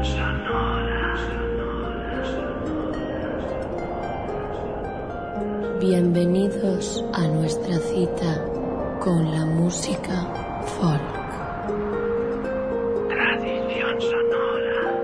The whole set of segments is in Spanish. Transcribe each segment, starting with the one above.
Bienvenidos a nuestra cita con la música folk. Tradición sonora.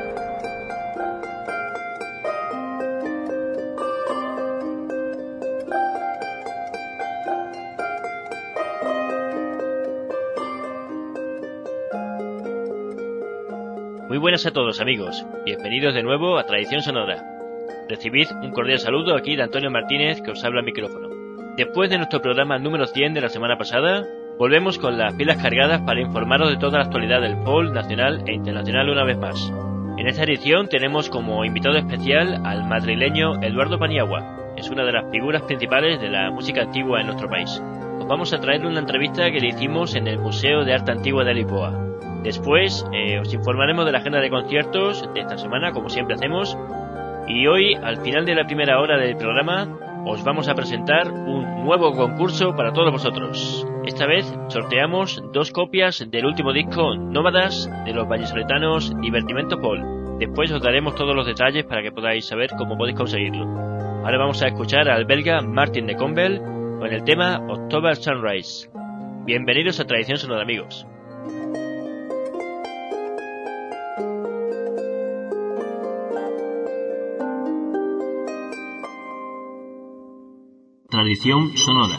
Muy buenas a todos, amigos. Bienvenidos de nuevo a Tradición Sonora. Recibid un cordial saludo aquí de Antonio Martínez, que os habla al micrófono. Después de nuestro programa número 100 de la semana pasada, volvemos con las pilas cargadas para informaros de toda la actualidad del folk nacional e internacional una vez más. En esta edición tenemos como invitado especial al madrileño Eduardo Paniagua. Es una de las figuras principales de la música antigua en nuestro país. Os vamos a traer una entrevista que le hicimos en el Museo de Arte Antigua de Lisboa. Después os informaremos de la agenda de conciertos de esta semana, como siempre hacemos. Y hoy, al final de la primera hora del programa, os vamos a presentar un nuevo concurso para todos vosotros. Esta vez sorteamos 2 copias del último disco Nómadas de los vallisoletanos Divertimento Folk. Después os daremos todos los detalles para que podáis saber cómo podéis conseguirlo. Ahora vamos a escuchar al belga Martin de Convel con el tema October Sunrise. Bienvenidos a Tradición Sonora, amigos. Tradición Sonora.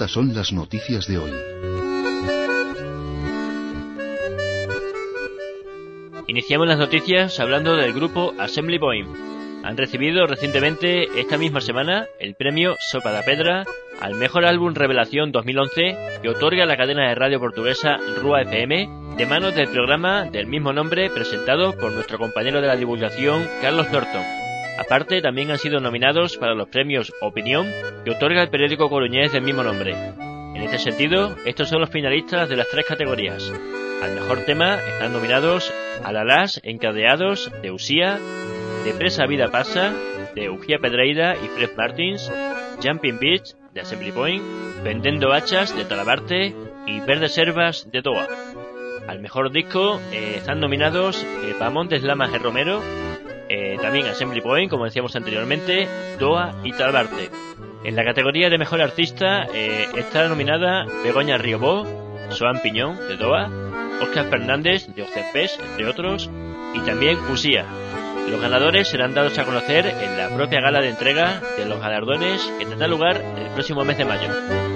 estas son las noticias de hoy. Iniciamos las noticias hablando del grupo Assembly Point. Han recibido recientemente, esta misma semana, el premio Sopa da Pedra al mejor álbum revelación 2011 que otorga la cadena de radio portuguesa Rua FM, de manos del programa del mismo nombre presentado por nuestro compañero de la divulgación Carlos Norton. Aparte, también han sido nominados para los premios Opinión que otorga el periódico coruñés del mismo nombre. En este sentido, estos son los finalistas de las 3 categorías. Al mejor tema están nominados Alalás Encadeados de Usía, Depresa Vida Pasa de Ugia Pedreira y Fred Martins, Jumping Beach de Assembly Point, Vendendo Hachas de Talabarte y Verdes Herbas de Doa. Al mejor disco están nominados Pamontes Lamas de Romero, también Assembly Point, como decíamos anteriormente, Doa y Talabarte. En la categoría de mejor artista está nominada Begoña Riobó, Soan Piñón de Doa, Óscar Fernández de Ocepes, entre otros, y también Usía. Los ganadores serán dados a conocer en la propia gala de entrega de los galardones que tendrá lugar el próximo mes de mayo.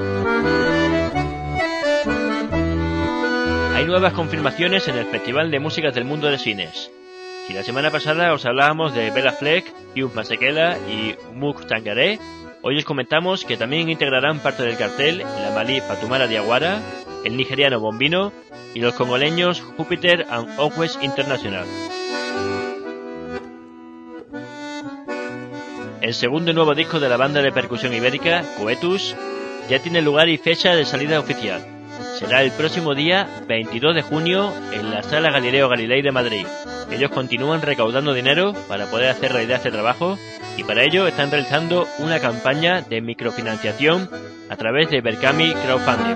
Hay nuevas confirmaciones en el Festival de Músicas del Mundo de Cines. Si la semana pasada os hablábamos de Bela Fleck, Hugh Masekela y Muk Tangaré, hoy os comentamos que también integrarán parte del cartel la malí Fatumara Diawara, el nigeriano Bombino y los congoleños Jupiter and Always International. El segundo y nuevo disco de la banda de percusión ibérica, Coetus, ya tiene lugar y fecha de salida oficial. Será el próximo día 22 de junio en la Sala Galileo Galilei de Madrid. Ellos continúan recaudando dinero para poder hacer realidad este trabajo y para ello están realizando una campaña de microfinanciación a través de Berkami Crowdfunding.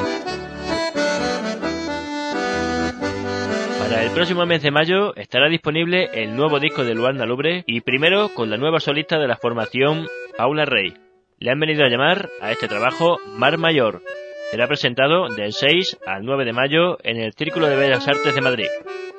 Para el próximo mes de mayo estará disponible el nuevo disco de Luanda Lubre y primero con la nueva solista de la formación, Paula Rey. Le han venido a llamar a este trabajo Mar Mayor. Será presentado del 6 al 9 de mayo en el Círculo de Bellas Artes de Madrid.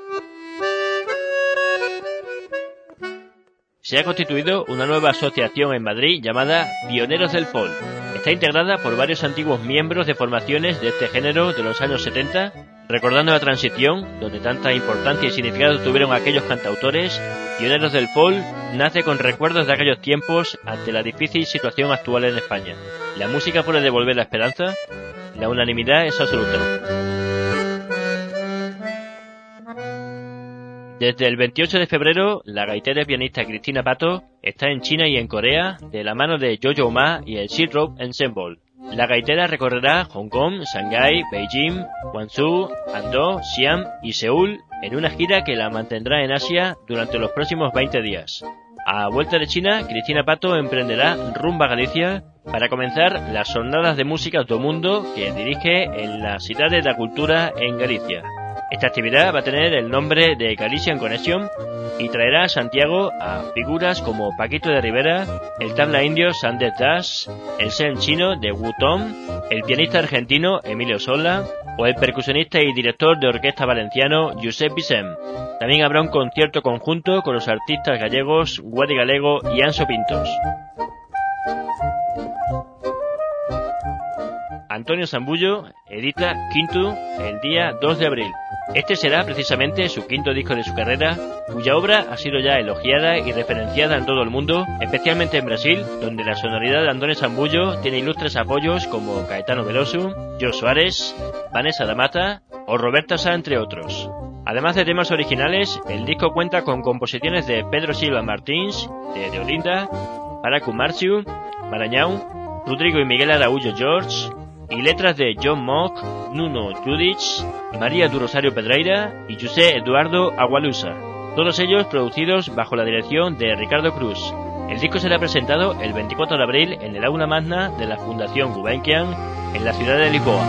Se ha constituido una nueva asociación en Madrid llamada Pioneros del Folk. Está integrada por varios antiguos miembros de formaciones de este género de los años 70, recordando la transición, donde tanta importancia y significado tuvieron aquellos cantautores. Pioneros del Folk nace con recuerdos de aquellos tiempos ante la difícil situación actual en España. ¿La música puede devolver la esperanza? La unanimidad es absoluta. Desde el 28 de febrero, la gaitera y pianista Cristina Pato está en China y en Corea de la mano de Jojo Ma y el Silk Road Ensemble. La gaitera recorrerá Hong Kong, Shanghái, Beijing, Guangzhou, Andong, Xi'an y Seúl en una gira que la mantendrá en Asia durante los próximos 20 días. A vuelta de China, Cristina Pato emprenderá rumbo a Galicia para comenzar las jornadas de música do mundo que dirige en la Cidade da Cultura en Galicia. Esta actividad va a tener el nombre de Galician Connection y traerá a Santiago a figuras como Paquito de Rivera, el tabla indio Sandet Dash, el Zen chino de Wu Tong, el pianista argentino Emilio Sola o el percusionista y director de orquesta valenciano Josep Vicent. También habrá un concierto conjunto con los artistas gallegos Guadi Galego y Anso Pintos. Antonio Zambullo edita Quinto el día 2 de abril. Este será precisamente su quinto disco de su carrera, cuya obra ha sido ya elogiada y referenciada en todo el mundo, especialmente en Brasil, donde la sonoridad de Antonio Zambullo tiene ilustres apoyos como Caetano Veloso, Jô Soares, Vanessa da Mata o Roberta Sá, entre otros. Además de temas originales, el disco cuenta con composiciones de Pedro Silva Martins, de Olinda, Paracu Marciu, Maranhão, Rodrigo y Miguel Araújo George, y letras de John Mock, Nuno Judich, María do Rosario Pedreira y José Eduardo Agualusa, todos ellos producidos bajo la dirección de Ricardo Cruz. El disco será presentado el 24 de abril en el Aula Magna de la Fundación Gulbenkian en la ciudad de Lisboa.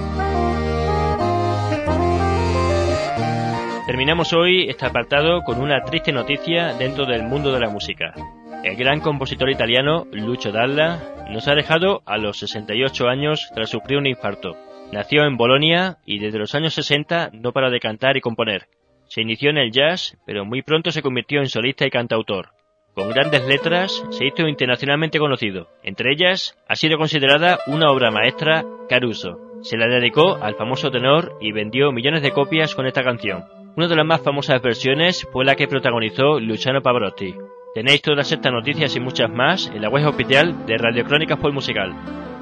Terminamos hoy este apartado con una triste noticia dentro del mundo de la música. El gran compositor italiano Lucio Dalla nos ha dejado a los 68 años tras sufrir un infarto. Nació en Bolonia y desde los años 60 no paró de cantar y componer. Se inició en el jazz, pero muy pronto se convirtió en solista y cantautor. con grandes letras, se hizo internacionalmente conocido. Entre ellas, ha sido considerada una obra maestra Caruso. Se la dedicó al famoso tenor y vendió millones de copias con esta canción. Una de las más famosas versiones fue la que protagonizó Luciano Pavarotti. Tenéis todas estas noticias y muchas más en la web oficial de Radio Crónicas Folk Musical,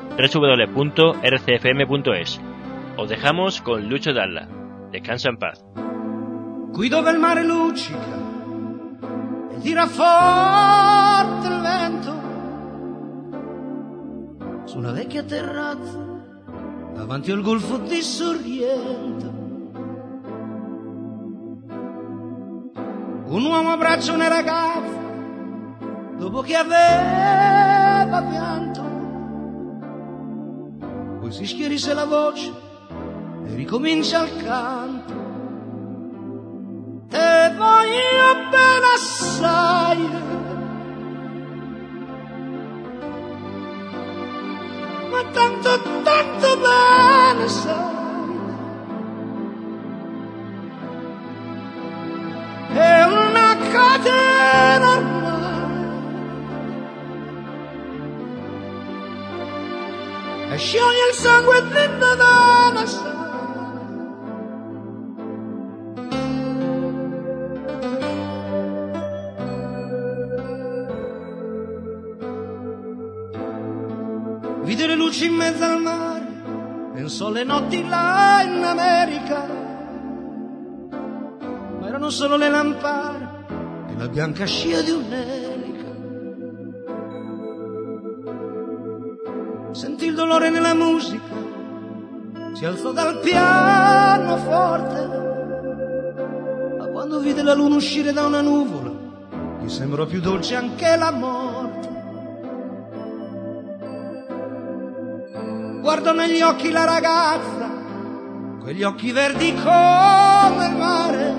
www.rcfm.es. Os dejamos con Lucio Dalla. Descansa en paz. Qui dove il mare luccica e tira forte il vento, su una vecchia terrazza davanti al golfo di Sorrento, un uomo abbraccia una ragazza dopo che aveva pianto, poi si schierisse la voce e ricomincia il canto. Te voglio bene assai, ma tanto, tanto bene sai, è una catena ormai, e scioglie il sangue dentro da una sai. Vide le luci in mezzo al mare, pensò alle notti là in America, ma erano solo le lampade e la bianca scia di un'elica. Sentì il dolore nella musica, si alzò dal pianoforte, ma quando vide la luna uscire da una nuvola, gli sembrò più dolce anche la morte. Guardò negli occhi la ragazza, quegli occhi verdi come il mare,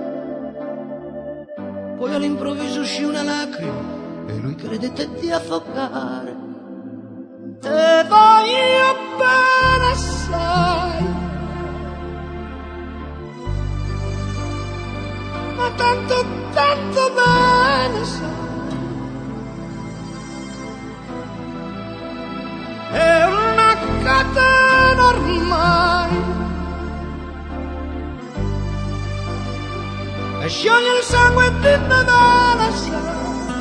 poi all'improvviso uscì una lacrima e lui credette di affogare. Te voglio bene assai, ma tanto, tanto bene sai, è una catena ormai, e scioglie il sangue di Nevada sai.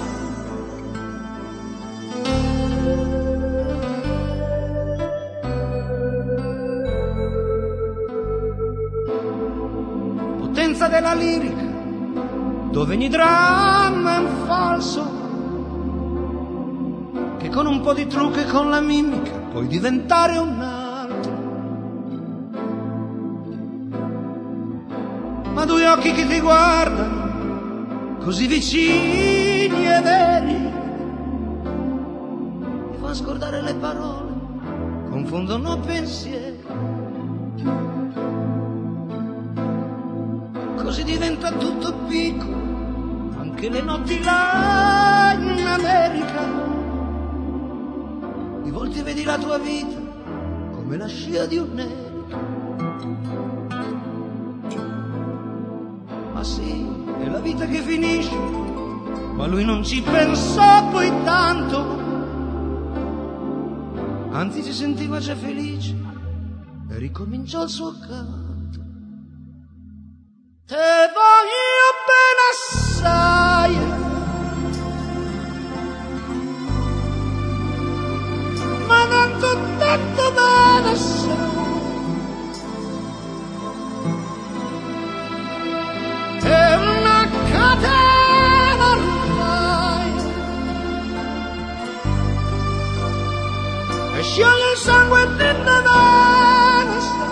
Potenza della lirica, dove ogni dramma è un falso, che con un po' di trucco e con la mimica puoi diventare un altro. Ma due occhi che ti guardano, così vicini e veri, ti fanno scordare le parole, confondono pensieri. Così diventa tutto piccolo, anche le notti là in America. Di volte vedi la tua vita come la scia di un'elica. Ma sì, è la vita che finisce, ma lui non ci pensò poi tanto, anzi si sentiva già felice e ricominciò il suo canto. Te voglio bene assai, ma tanto, tanto bene assai, è una catena ormai, e scioglie il sangue di Nevada sai.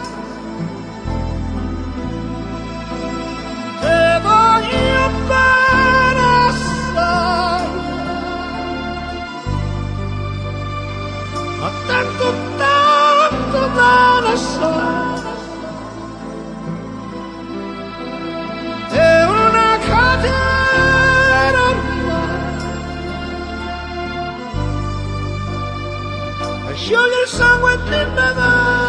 Te voglio bene assai, ma tanto, tanto bene assai, è una catena ormai, e scioglie il sangue di Nevada.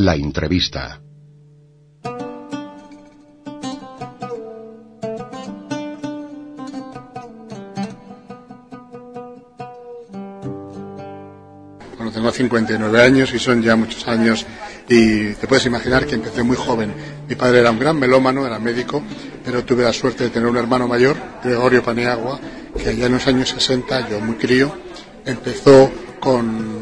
La entrevista. Bueno, tengo 59 años y son ya muchos años, y te puedes imaginar que empecé muy joven. Mi padre era un gran melómano, era médico, pero tuve la suerte de tener un hermano mayor, Gregorio Paniagua, que allá en los años 60, yo muy crío, empezó con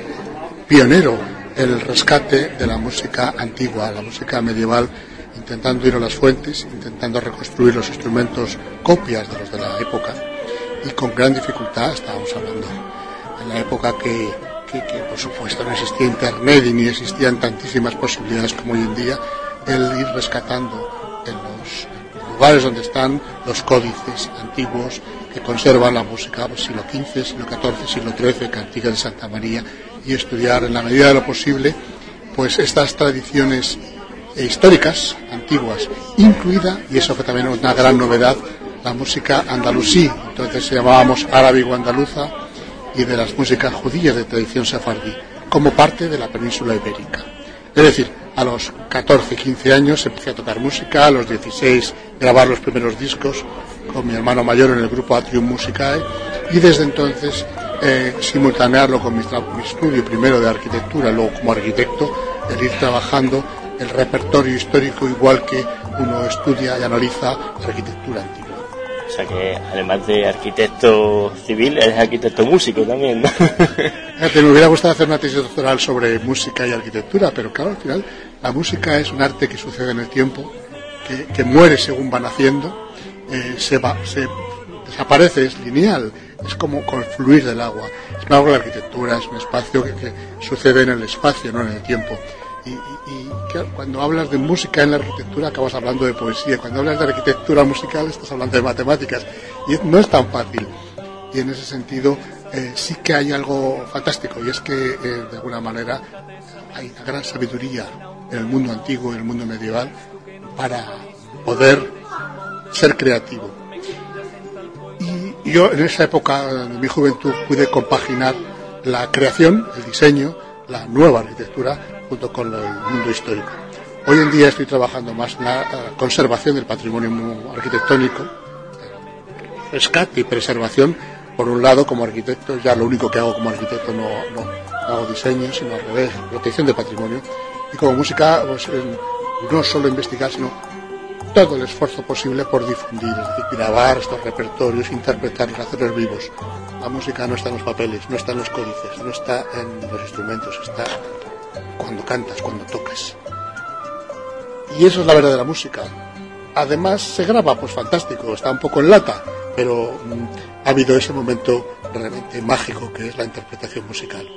pionero el rescate de la música antigua, la música medieval, intentando ir a las fuentes, intentando reconstruir los instrumentos copias de los de la época, y con gran dificultad. Estábamos hablando en la época que por supuesto no existía internet y ni existían tantísimas posibilidades como hoy en día, el ir rescatando en los lugares donde están los códices antiguos que conservan la música del siglo XV, siglo XIV, siglo XIII, cantigas de Santa María, y estudiar en la medida de lo posible pues estas tradiciones históricas antiguas, incluida, y eso fue también una gran novedad, la música andalusí. Entonces llamábamos árabe-andaluza, y de las músicas judías de tradición sefardí, como parte de la península ibérica. Es decir, a los 14, 15 años empecé a tocar música, a los 16 grabar los primeros discos con mi hermano mayor en el grupo Atrium Musicae, y desde entonces simultanearlo con mi estudio primero de arquitectura, luego como arquitecto, el ir trabajando el repertorio histórico igual que uno estudia y analiza arquitectura antigua. O sea que además de arquitecto civil, eres arquitecto músico también, ¿no? Fíjate, me hubiera gustado hacer una tesis doctoral sobre música y arquitectura, pero claro, al final la música es un arte que sucede en el tiempo, que muere según va naciendo, se desaparece, es lineal, es como con el fluir del agua. Sin embargo, la arquitectura es un espacio que sucede en el espacio, no en el tiempo. Y claro, cuando hablas de música en la arquitectura acabas hablando de poesía, cuando hablas de arquitectura musical estás hablando de matemáticas, y no es tan fácil. Y en ese sentido sí que hay algo fantástico, y es que de alguna manera hay una gran sabiduría en el mundo antiguo, en el mundo medieval, para poder ser creativo. Y yo en esa época de mi juventud pude compaginar la creación, el diseño, la nueva arquitectura junto con el mundo histórico. Hoy en día estoy trabajando más en la conservación del patrimonio arquitectónico, rescate y preservación. Por un lado, como arquitecto, ya lo único que hago como arquitecto no hago diseño, sino al revés, protección del patrimonio. Y como música, pues, no solo investigar, sino todo el esfuerzo posible por difundir, es decir, grabar estos repertorios, interpretarlos, hacerlos vivos. La música no está en los papeles, no está en los códices, no está en los instrumentos, está cuando cantas, cuando tocas. Y eso es la verdadera música. Además se graba, pues fantástico, está un poco en lata, pero ha habido ese momento realmente mágico que es la interpretación musical.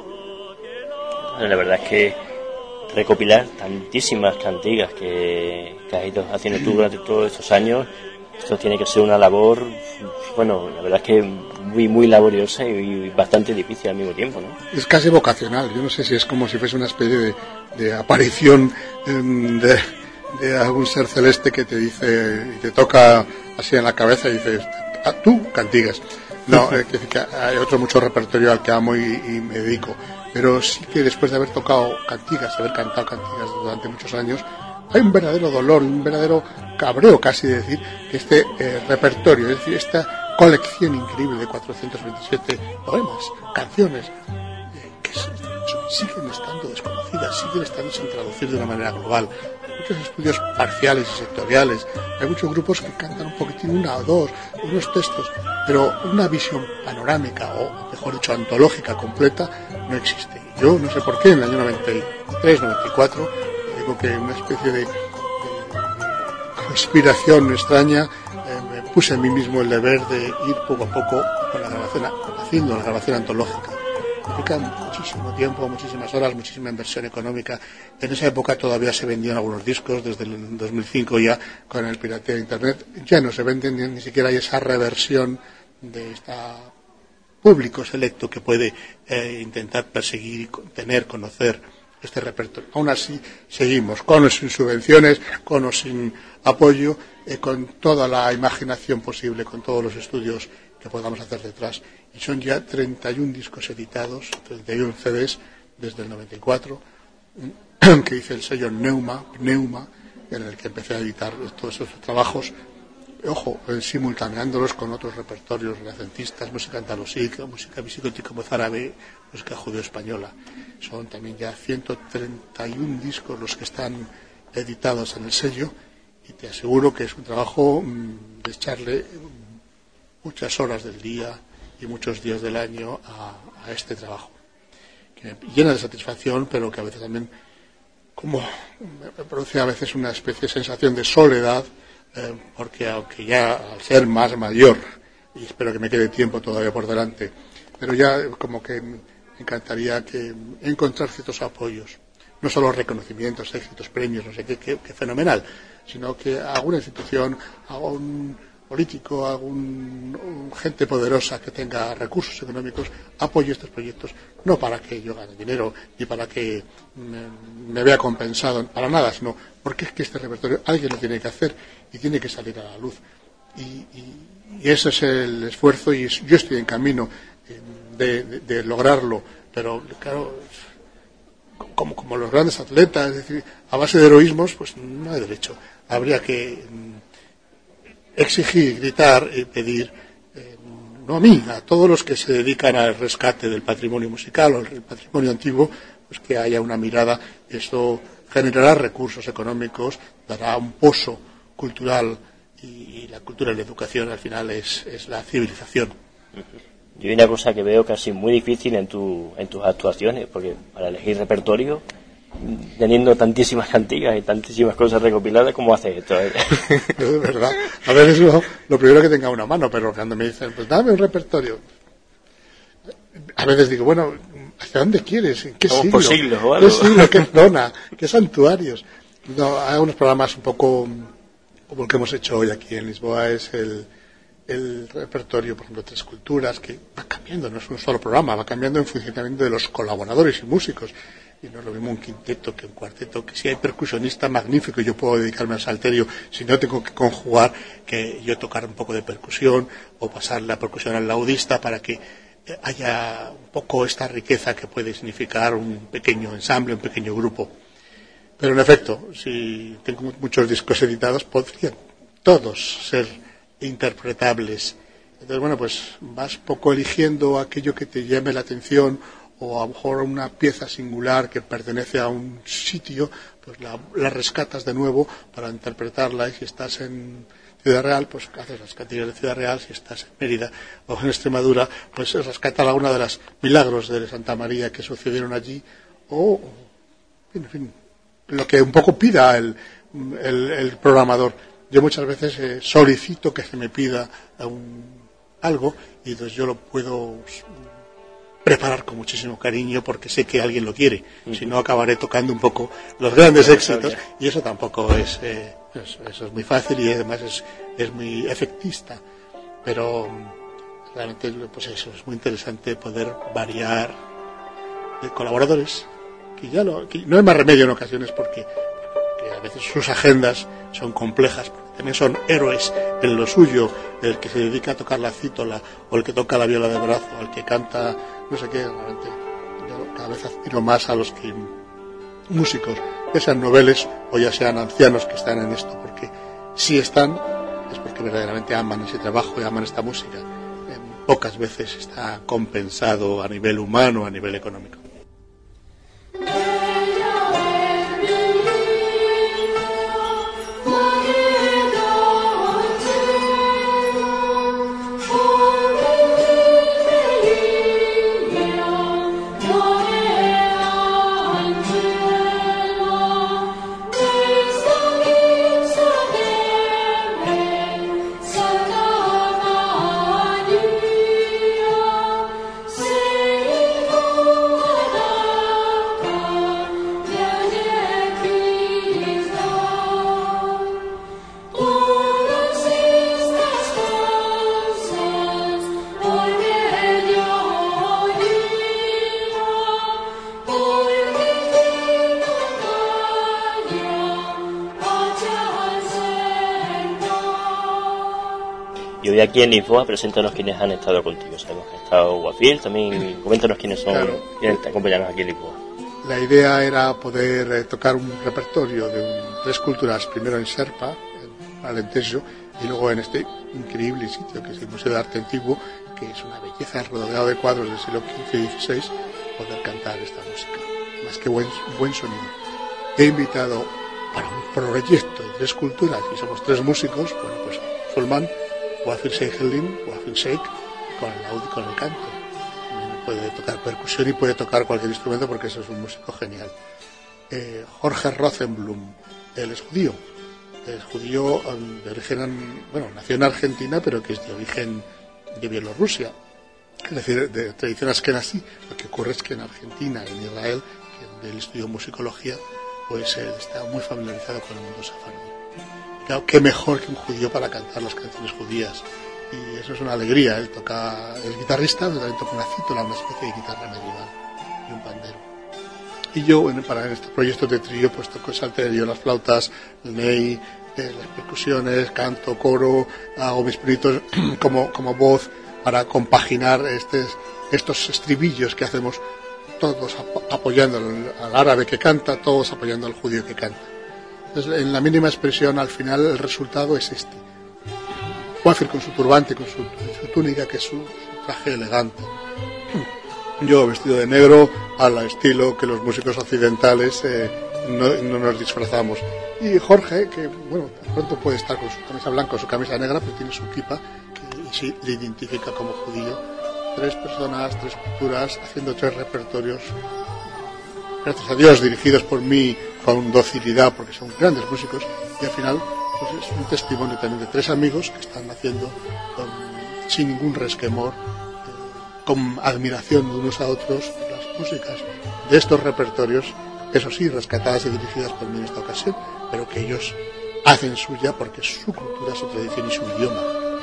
La verdad es que recopilar tantísimas cantigas que has ido haciendo tú durante todos estos años, esto tiene que ser una labor, bueno, la verdad es que muy laboriosa y bastante difícil al mismo tiempo, ¿no? Es casi vocacional. Yo no sé si es como si fuese una especie de aparición de algún ser celeste que te dice y te toca así en la cabeza y dices, tú cantigas. No, que hay otro mucho repertorio al que amo y me dedico, pero sí que después de haber tocado cantigas, de haber cantado cantigas durante muchos años, hay un verdadero dolor, un verdadero cabreo casi de decir que este repertorio, es decir, esta colección increíble de 427 poemas, canciones, que siguen estando desconocidas, siguen estando sin traducir de una manera global. Hay muchos estudios parciales y sectoriales, hay muchos grupos que cantan un poquitín, una o dos, unos textos, pero una visión panorámica, o mejor dicho, antológica completa, no existe. Yo no sé por qué, en el año 93, 94, digo que una especie de conspiración extraña, me puse a mí mismo el deber de ir poco a poco con la grabación, haciendo la grabación antológica. Implica muchísimo tiempo, muchísimas horas, muchísima inversión económica. En esa época todavía se vendían algunos discos, desde el 2005 ya con el pirateo de internet ya no se venden, ni siquiera hay esa reversión de este público selecto que puede intentar perseguir, tener, conocer este repertorio. Aún así seguimos, con o sin subvenciones, con o sin apoyo, con toda la imaginación posible, con todos los estudios que podamos hacer detrás. Y son ya 31 discos editados, 31 CDs desde el 94, que hice el sello Pneuma, en el que empecé a editar todos esos trabajos, ojo, simultaneándolos con otros repertorios renacentistas, música andalusí, música visigótica mozárabe, música judeo-española. Son también ya 131 discos los que están editados en el sello, y te aseguro que es un trabajo de echarle muchas horas del día y muchos días del año a este trabajo, que me llena de satisfacción, pero que a veces también como me produce a veces una especie de sensación de soledad, porque aunque ya al ser más mayor, y espero que me quede tiempo todavía por delante, pero ya como que me encantaría que encontrar ciertos apoyos, no solo reconocimientos, éxitos, premios, no sé qué fenomenal, sino que alguna institución, algún político, gente poderosa que tenga recursos económicos apoye estos proyectos, no para que yo gane dinero ni para que me vea compensado, para nada, sino porque es que este repertorio alguien lo tiene que hacer y tiene que salir a la luz, y ese es el esfuerzo, y yo estoy en camino de lograrlo, pero claro, como los grandes atletas, es decir, a base de heroísmos, pues no hay derecho. Habría que exigir, gritar y pedir, no a mí, a todos los que se dedican al rescate del patrimonio musical o el patrimonio antiguo, pues que haya una mirada. Esto generará recursos económicos, dará un pozo cultural, y la cultura y la educación al final es la civilización. Yo hay una cosa que veo casi muy difícil en tus actuaciones, porque para elegir repertorio, teniendo tantísimas cantigas y tantísimas cosas recopiladas, ¿cómo haces esto? Es verdad. A veces lo primero que tenga una mano, pero cuando me dicen, pues dame un repertorio, a veces digo, bueno, ¿hacia dónde quieres? ¿En qué siglo? Por siglos o algo. ¿Qué siglo? ¿Qué zona? ¿Qué santuarios? No, hay unos programas un poco como el que hemos hecho hoy aquí en Lisboa, es el repertorio, por ejemplo, Tres Culturas, que va cambiando, no es un solo programa, va cambiando en funcionamiento de los colaboradores y músicos. Y no es lo mismo un quinteto que un cuarteto, que si hay percusionista magnífico yo puedo dedicarme al salterio, si no tengo que conjugar, que yo tocar un poco de percusión o pasar la percusión al laudista para que haya un poco esta riqueza que puede significar un pequeño ensamble, un pequeño grupo. Pero en efecto, si tengo muchos discos editados, podrían todos ser interpretables. Entonces, bueno, pues vas poco eligiendo aquello que te llame la atención, o a lo mejor una pieza singular que pertenece a un sitio, pues la rescatas de nuevo para interpretarla, y si estás en Ciudad Real, pues haces las cantigas de Ciudad Real, si estás en Mérida o en Extremadura, pues rescatas alguna de las milagros de Santa María que sucedieron allí, o en fin, lo que un poco pida el programador. Yo muchas veces solicito que se me pida algo, y entonces yo lo puedo preparar con muchísimo cariño porque sé que alguien lo quiere. Si no, acabaré tocando un poco los grandes éxitos, y eso tampoco es eso es muy fácil, y además es muy efectista, pero realmente pues eso es muy interesante, poder variar de colaboradores, que no hay más remedio en ocasiones, porque a veces sus agendas son complejas, porque también son héroes en lo suyo, el que se dedica a tocar la cítola, o el que toca la viola de brazo, o el que canta no sé qué. Realmente yo cada vez admiro más a los músicos, ya sean noveles o ya sean ancianos que están en esto, porque si están es porque verdaderamente aman ese trabajo y aman esta música. Pocas veces está compensado a nivel humano, a nivel económico. Y hoy aquí en Lisboa, preséntanos quiénes han estado contigo. Sabemos que ha estado Guafil, también coméntanos quiénes son, claro. quiénes te acompañan aquí en Lisboa. la idea era poder tocar un repertorio de 3 culturas, primero en Sherpa, en Alentejo, y luego en este increíble sitio que es el Museo de Arte Antiguo, que es una belleza rodeado de cuadros del siglo XV y XVI, poder cantar esta música. Más que buen sonido. He invitado para un proyecto de 3 culturas, y somos 3 músicos, bueno, pues musulmán, Wafir Sheikh Elim, Wafir Sheikh, con el audio y con el canto. Puede tocar percusión y puede tocar cualquier instrumento porque eso es un músico genial. Jorge Rosenblum, él es judío. Es judío de origen, bueno, nació en Argentina, pero que es de origen de Bielorrusia. Es decir, de tradición askenazí. Lo que ocurre es que en Argentina, en Israel, donde él estudió musicología, pues él está muy familiarizado con el mundo sefardí. Claro, qué mejor que un judío para cantar las canciones judías. Y eso es una alegría. Él es guitarrista, pero también toca una cítara, una especie de guitarra medieval y un pandero. Y yo, para este proyecto de trío, pues toco el salterio, las flautas, el ney, las percusiones, canto, coro, hago mis pinitos como voz para compaginar estos estribillos que hacemos todos apoyando al árabe que canta, todos apoyando al judío que canta. Entonces, en la mínima expresión, al final, el resultado es este. Wafir con su turbante, con su túnica, que es su traje elegante. Yo vestido de negro, al estilo que los músicos occidentales no nos disfrazamos. Y Jorge, que bueno, de pronto puede estar con su camisa blanca o su camisa negra, pero tiene su kipa, que sí le identifica como judío. 3 personas, 3 culturas, haciendo 3 repertorios, gracias a Dios, dirigidos por mí con docilidad, porque son grandes músicos, y al final pues es un testimonio también de 3 amigos que están haciendo sin ningún resquemor, con admiración de unos a otros, las músicas de estos repertorios, eso sí, rescatadas y dirigidas por mí en esta ocasión, pero que ellos hacen suya porque es su cultura, su tradición y su idioma.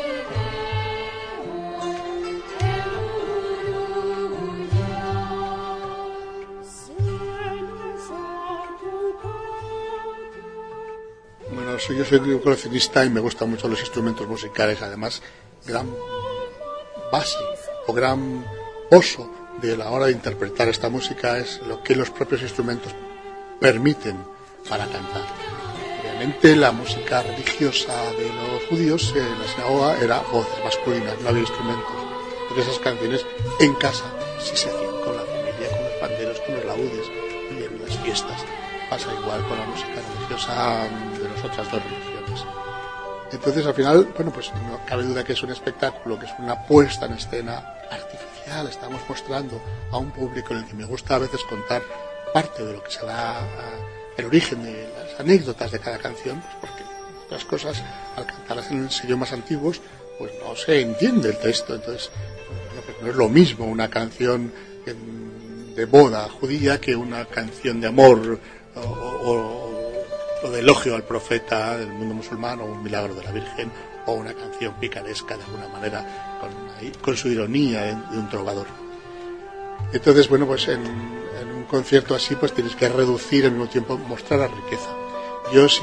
Bueno, yo soy coleccionista y me gustan mucho los instrumentos musicales, además, gran base o gran pozo de la hora de interpretar esta música es lo que los propios instrumentos permiten para cantar. Obviamente la música religiosa de los judíos en la sinagoga era voces masculinas, no había instrumentos. Pero esas canciones en casa sí se hacían con la familia, con los panderos, con los laúdes y en las fiestas. Pasa igual con la música religiosa de las otras 2 religiones. Entonces, al final, bueno, pues no cabe duda que es un espectáculo, que es una puesta en escena artificial. Estamos mostrando a un público en el que me gusta a veces contar parte de lo que será el origen de las anécdotas de cada canción, pues porque otras cosas, al cantarlas en los idiomas antiguos, pues no se entiende el texto. Entonces, no es lo mismo una canción de boda judía que una canción de amor o de elogio al profeta del mundo musulmán, o un milagro de la Virgen, o una canción picaresca de alguna manera con su ironía de un trovador. Entonces, bueno, pues en un concierto así pues tienes que reducir al mismo tiempo, mostrar la riqueza. Yo si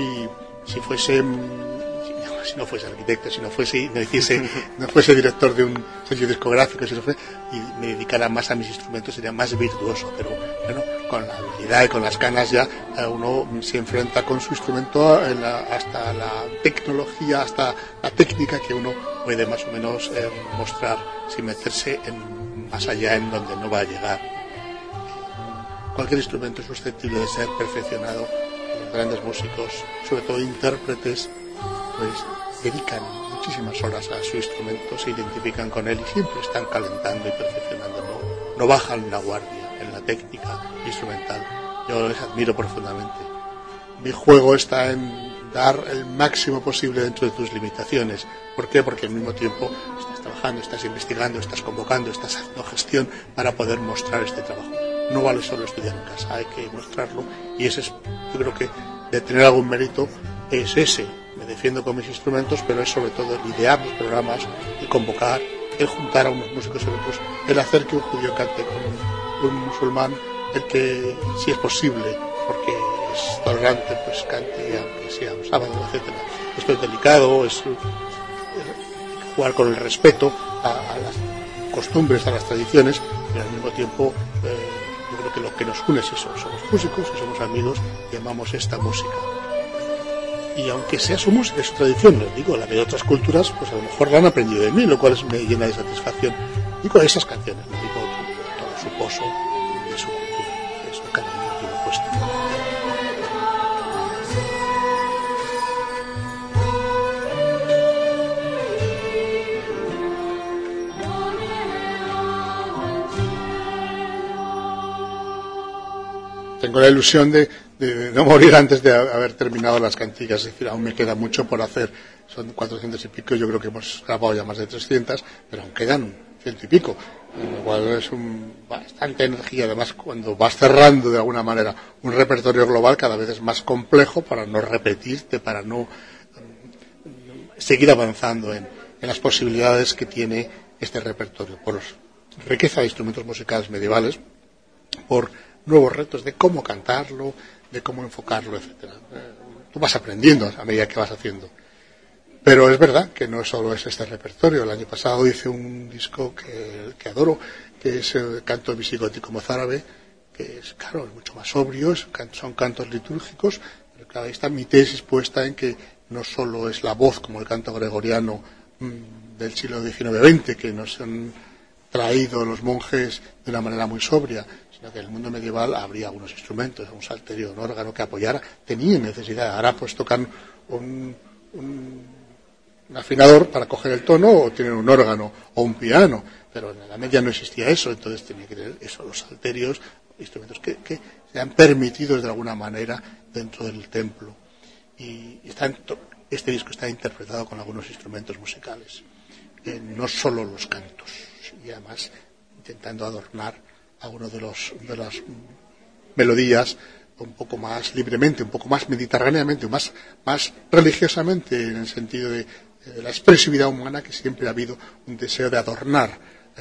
no fuese arquitecto, si no fuese director de un sello discográfico, y me dedicara más a mis instrumentos, sería más virtuoso, pero bueno, con la habilidad y con las ganas ya uno se enfrenta con su instrumento hasta la tecnología, hasta la técnica que uno puede más o menos mostrar sin meterse más allá en donde no va a llegar. Cualquier instrumento es susceptible de ser perfeccionado. Los grandes músicos, sobre todo intérpretes, pues dedican muchísimas horas a su instrumento, se identifican con él y siempre están calentando y perfeccionando, no bajan la guardia en la técnica instrumental. Yo les admiro profundamente. Mi juego está en dar el máximo posible dentro de tus limitaciones. ¿Por qué? Porque al mismo tiempo estás trabajando, estás investigando, estás convocando, estás haciendo gestión para poder mostrar este trabajo. No vale solo estudiar en casa, hay que mostrarlo, y ese es, yo creo que de tener algún mérito es ese. Me defiendo con mis instrumentos, pero es sobre todo el idear los programas, el convocar, el juntar a unos músicos y otros, el hacer que un judío cante con un musulmán, el que, si es posible, porque es tolerante, pues cante aunque sea un sábado, etcétera. Esto es delicado, es jugar con el respeto a las costumbres, a las tradiciones, pero al mismo tiempo Yo creo que lo que nos une es eso, somos músicos y somos amigos y amamos esta música. Y aunque sea su música, su tradición, les digo, la de otras culturas, pues a lo mejor la han aprendido de mí, lo cual me llena de satisfacción. Y con esas canciones, no digo todo su pozo de su cultura, eso cada uno tiene puesto. Tengo la ilusión de no morir antes de haber terminado las cantigas, es decir, aún me queda mucho por hacer, son 400 y pico, yo creo que hemos grabado ya más de 300, pero aún quedan 100 y pico, lo cual es bastante energía. Además, cuando vas cerrando de alguna manera un repertorio global, cada vez es más complejo para no repetirte, para no seguir avanzando en las posibilidades que tiene este repertorio, por riqueza de instrumentos musicales medievales, por nuevos retos de cómo cantarlo, de cómo enfocarlo, etcétera. Tú vas aprendiendo a medida que vas haciendo. Pero es verdad que no solo es este repertorio. El año pasado hice un disco que adoro, que es el canto visigótico mozárabe, que es, claro, es mucho más sobrio, son cantos litúrgicos, pero claro, ahí está mi tesis puesta en que no solo es la voz como el canto gregoriano del siglo XIX-XX, que nos han traído los monjes de una manera muy sobria, sino que en el mundo medieval habría algunos instrumentos, un salterio, un órgano que apoyara, tenían necesidad. Ahora pues tocan un afinador para coger el tono, o tienen un órgano o un piano, pero en la Edad Media no existía eso, entonces tenía que tener eso, los salterios, instrumentos que sean permitidos de alguna manera dentro del templo. Y este disco está interpretado con algunos instrumentos musicales, no solo los cantos, y además intentando adornar algunos de las melodías un poco más libremente, un poco más mediterráneamente, más religiosamente, en el sentido de la expresividad humana, que siempre ha habido un deseo de adornar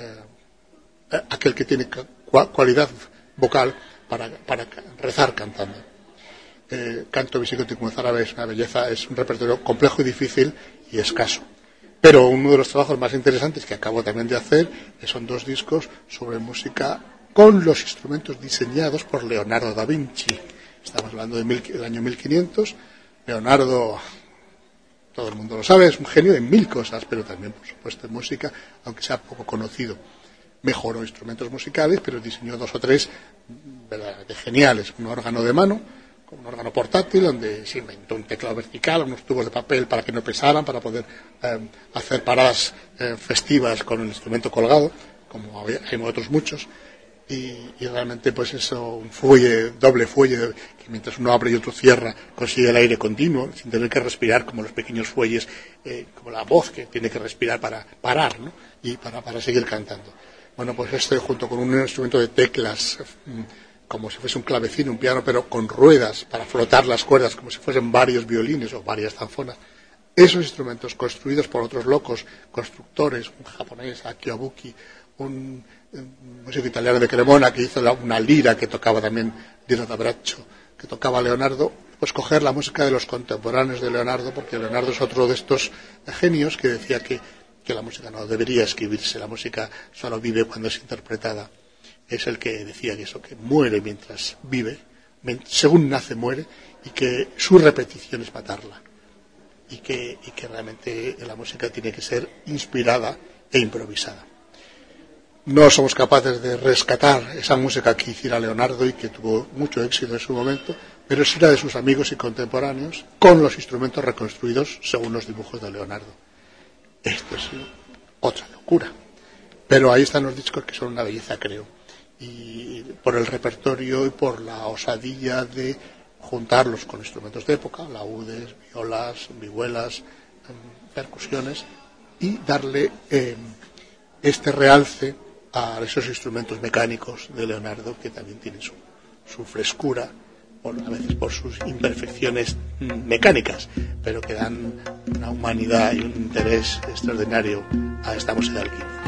aquel que tiene cualidad vocal para rezar cantando. Canto visigótico mozárabe es una belleza, es un repertorio complejo y difícil y escaso. Pero uno de los trabajos más interesantes que acabo también de hacer son 2 discos sobre música con los instrumentos diseñados por Leonardo da Vinci. Estamos hablando del año 1500. Leonardo, todo el mundo lo sabe, es un genio en 1000 cosas, pero también, por supuesto, en música, aunque sea poco conocido. Mejoró instrumentos musicales, pero diseñó 2 o 3 verdaderamente geniales. Un órgano de mano, un órgano portátil, donde se inventó un teclado vertical, unos tubos de papel para que no pesaran, para poder hacer paradas festivas con el instrumento colgado, como hay otros muchos. Y realmente pues eso, un fuelle, doble fuelle, que mientras uno abre y otro cierra, consigue el aire continuo, sin tener que respirar como los pequeños fuelles, como la voz que tiene que respirar para parar, ¿no? Y para seguir cantando. Bueno, pues esto junto con un instrumento de teclas, como si fuese un clavecín, un piano, pero con ruedas para flotar las cuerdas, como si fuesen varios violines o varias zanfonas. Esos instrumentos construidos por otros locos constructores, un japonés, Akio Abuki, un músico italiano de Cremona que hizo una lira que tocaba también Lira d'Abraccio, que tocaba Leonardo, pues coger la música de los contemporáneos de Leonardo, porque Leonardo es otro de estos genios que decía que la música no debería escribirse, la música solo vive cuando es interpretada. Es el que decía que eso, que muere mientras vive, según nace muere, y que su repetición es matarla, y que realmente la música tiene que ser inspirada e improvisada. No somos capaces de rescatar esa música que hiciera Leonardo y que tuvo mucho éxito en su momento, pero sí la de sus amigos y contemporáneos, con los instrumentos reconstruidos según los dibujos de Leonardo. Esto es otra locura. Pero ahí están los discos que son una belleza, creo. Y por el repertorio y por la osadía de juntarlos con instrumentos de época, laúdes, violas, vihuelas, percusiones, y darle este realce a esos instrumentos mecánicos de Leonardo, que también tienen su frescura, a veces por sus imperfecciones mecánicas, pero que dan una humanidad y un interés extraordinario a esta música del quince.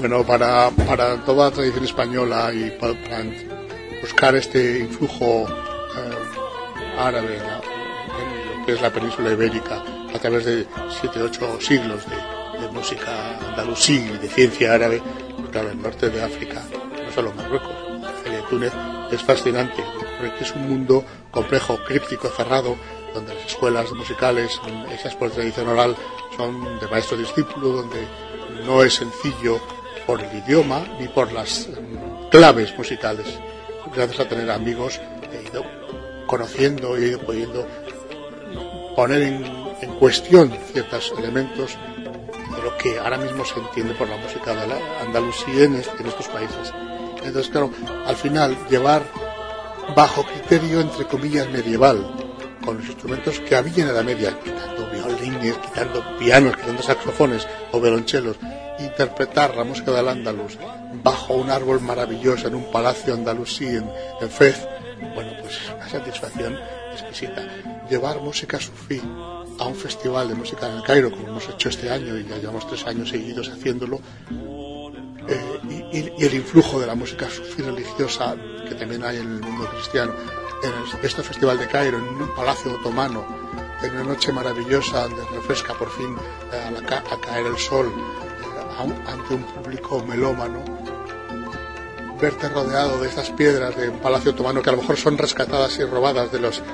Bueno, para toda la tradición española y para buscar este influjo árabe en lo que es la península ibérica a través de 7-8 siglos de música andalusí y de ciencia árabe, claro, el norte de África, no solo Marruecos, Argelia y Túnez, es fascinante, porque es un mundo complejo, críptico, cerrado, donde las escuelas musicales hechas por tradición oral son de maestro-discípulo, donde no es sencillo por el idioma ni por las claves musicales. Gracias a tener amigos he ido conociendo y he ido pudiendo poner en cuestión ciertos elementos de lo que ahora mismo se entiende por la música de la andalusí en estos países. Entonces, claro, al final llevar bajo criterio, entre comillas, medieval, con los instrumentos que había en la Edad Media, quitando violines, quitando pianos, quitando saxofones o violonchelos, interpretar la música del Andaluz bajo un árbol maravilloso en un palacio andalusí en Fez, bueno, pues una satisfacción exquisita. Llevar música sufí a un festival de música en el Cairo, como hemos hecho este año y ya llevamos 3 años seguidos haciéndolo, y el influjo de la música sufí religiosa que también hay en el mundo cristiano, en este festival de Cairo, en un palacio otomano, en una noche maravillosa donde refresca por fin a caer el sol, ante un público melómano, verte rodeado de estas piedras de un palacio otomano que a lo mejor son rescatadas y robadas de las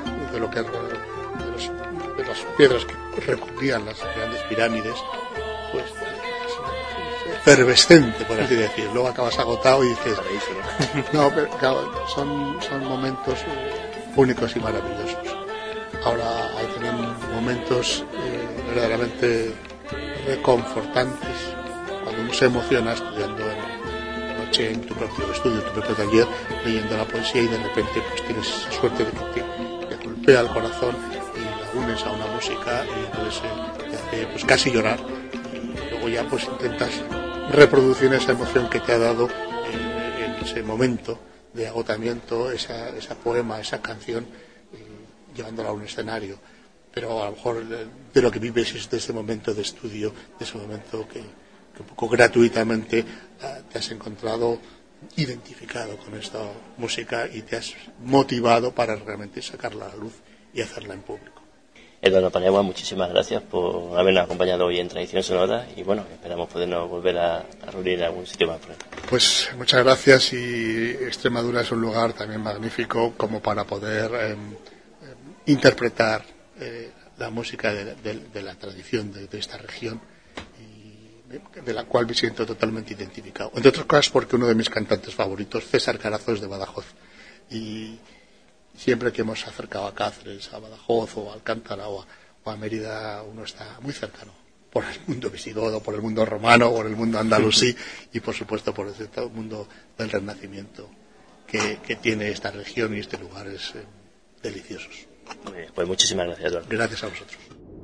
piedras que recubrían las grandes pirámides, pues es efervescente, por así decirlo. Luego acabas agotado y dices, no, pero claro, son momentos únicos y maravillosos. Ahora hay también momentos verdaderamente reconfortantes cuando uno se emociona estudiando noche en tu propio estudio, en tu propio taller, leyendo la poesía y de repente pues tienes esa suerte de que te golpea el corazón y la unes a una música y entonces te hace pues casi llorar y luego ya pues intentas reproducir esa emoción que te ha dado en ese momento de agotamiento, esa poema, esa canción, llevándola a un escenario. Pero a lo mejor de lo que vives es de ese momento de estudio, de ese momento que un poco gratuitamente te has encontrado identificado con esta música y te has motivado para realmente sacarla a la luz y hacerla en público. Eduardo Paniagua, muchísimas gracias por habernos acompañado hoy en Tradición Sonora y bueno, esperamos podernos volver a reunir en algún sitio más pronto. Pues muchas gracias, y Extremadura es un lugar también magnífico como para poder interpretar la música de la tradición de esta región, de la cual me siento totalmente identificado. Entre otras cosas porque uno de mis cantantes favoritos, César Carazo, es de Badajoz. Y siempre que hemos acercado a Cáceres, a Badajoz o a Alcántara o a Mérida, uno está muy cercano por el mundo visigodo, por el mundo romano, por el mundo andalusí y por supuesto por el mundo del Renacimiento que tiene esta región y este lugar es deliciosos. Muy bien, pues muchísimas gracias, Eduardo. Gracias a vosotros.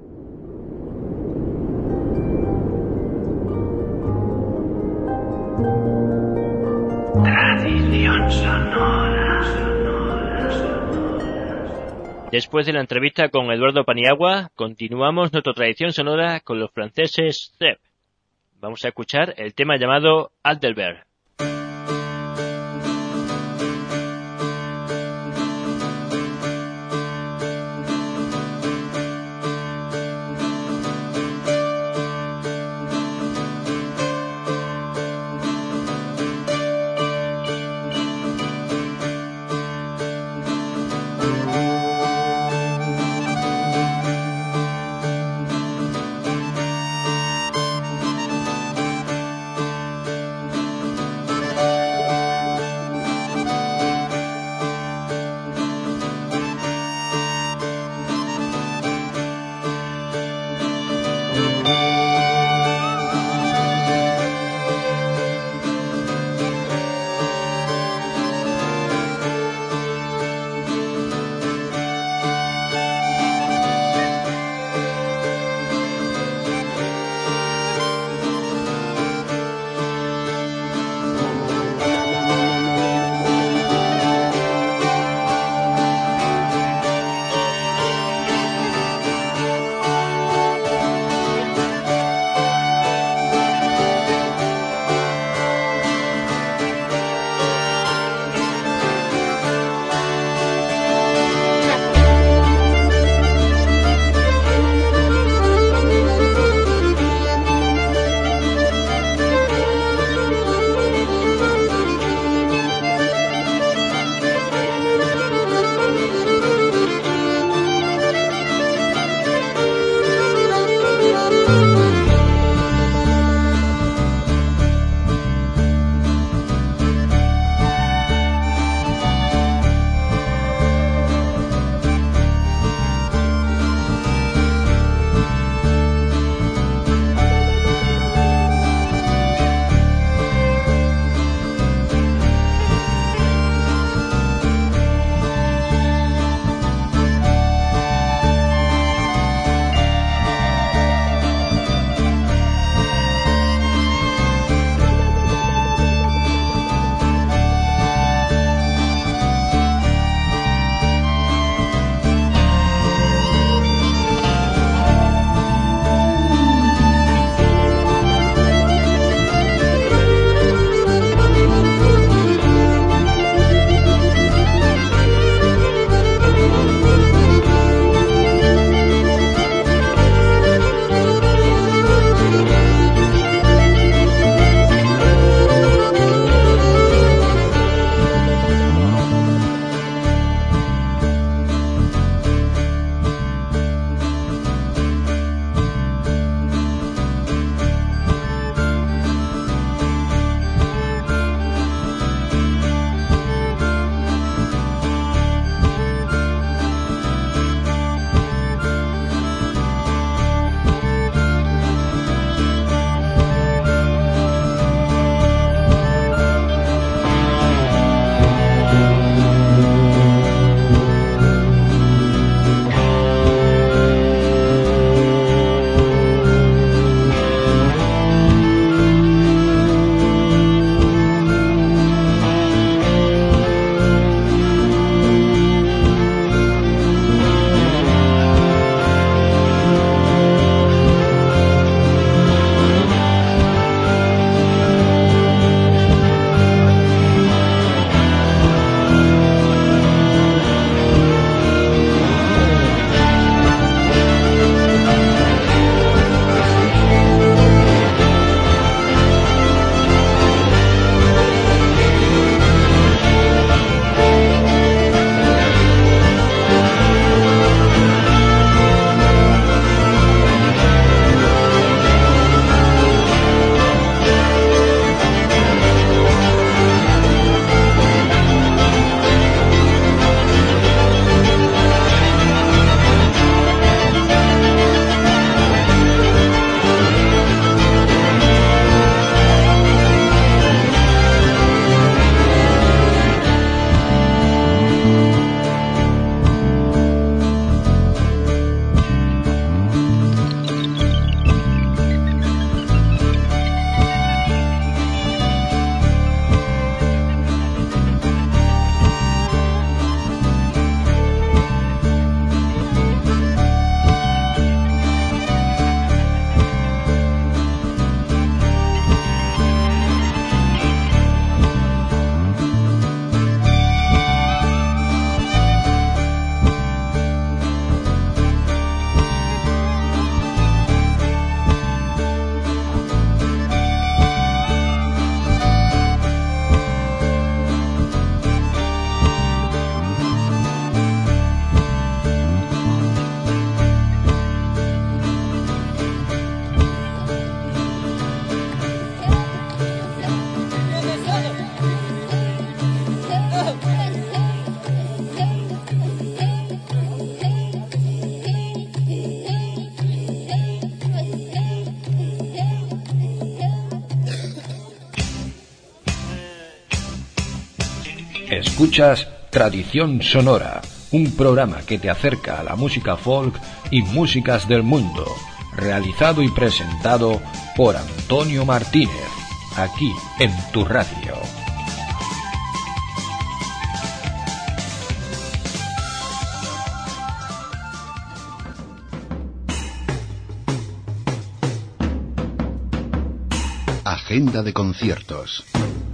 Tradición sonora. Después de la entrevista con Eduardo Paniagua, continuamos nuestra tradición sonora con los franceses Zep. Vamos a escuchar el tema llamado Aldelbert. Escuchas Tradición Sonora, un programa que te acerca a la música folk y músicas del mundo, realizado y presentado por Antonio Martínez, aquí en tu radio. Agenda de conciertos.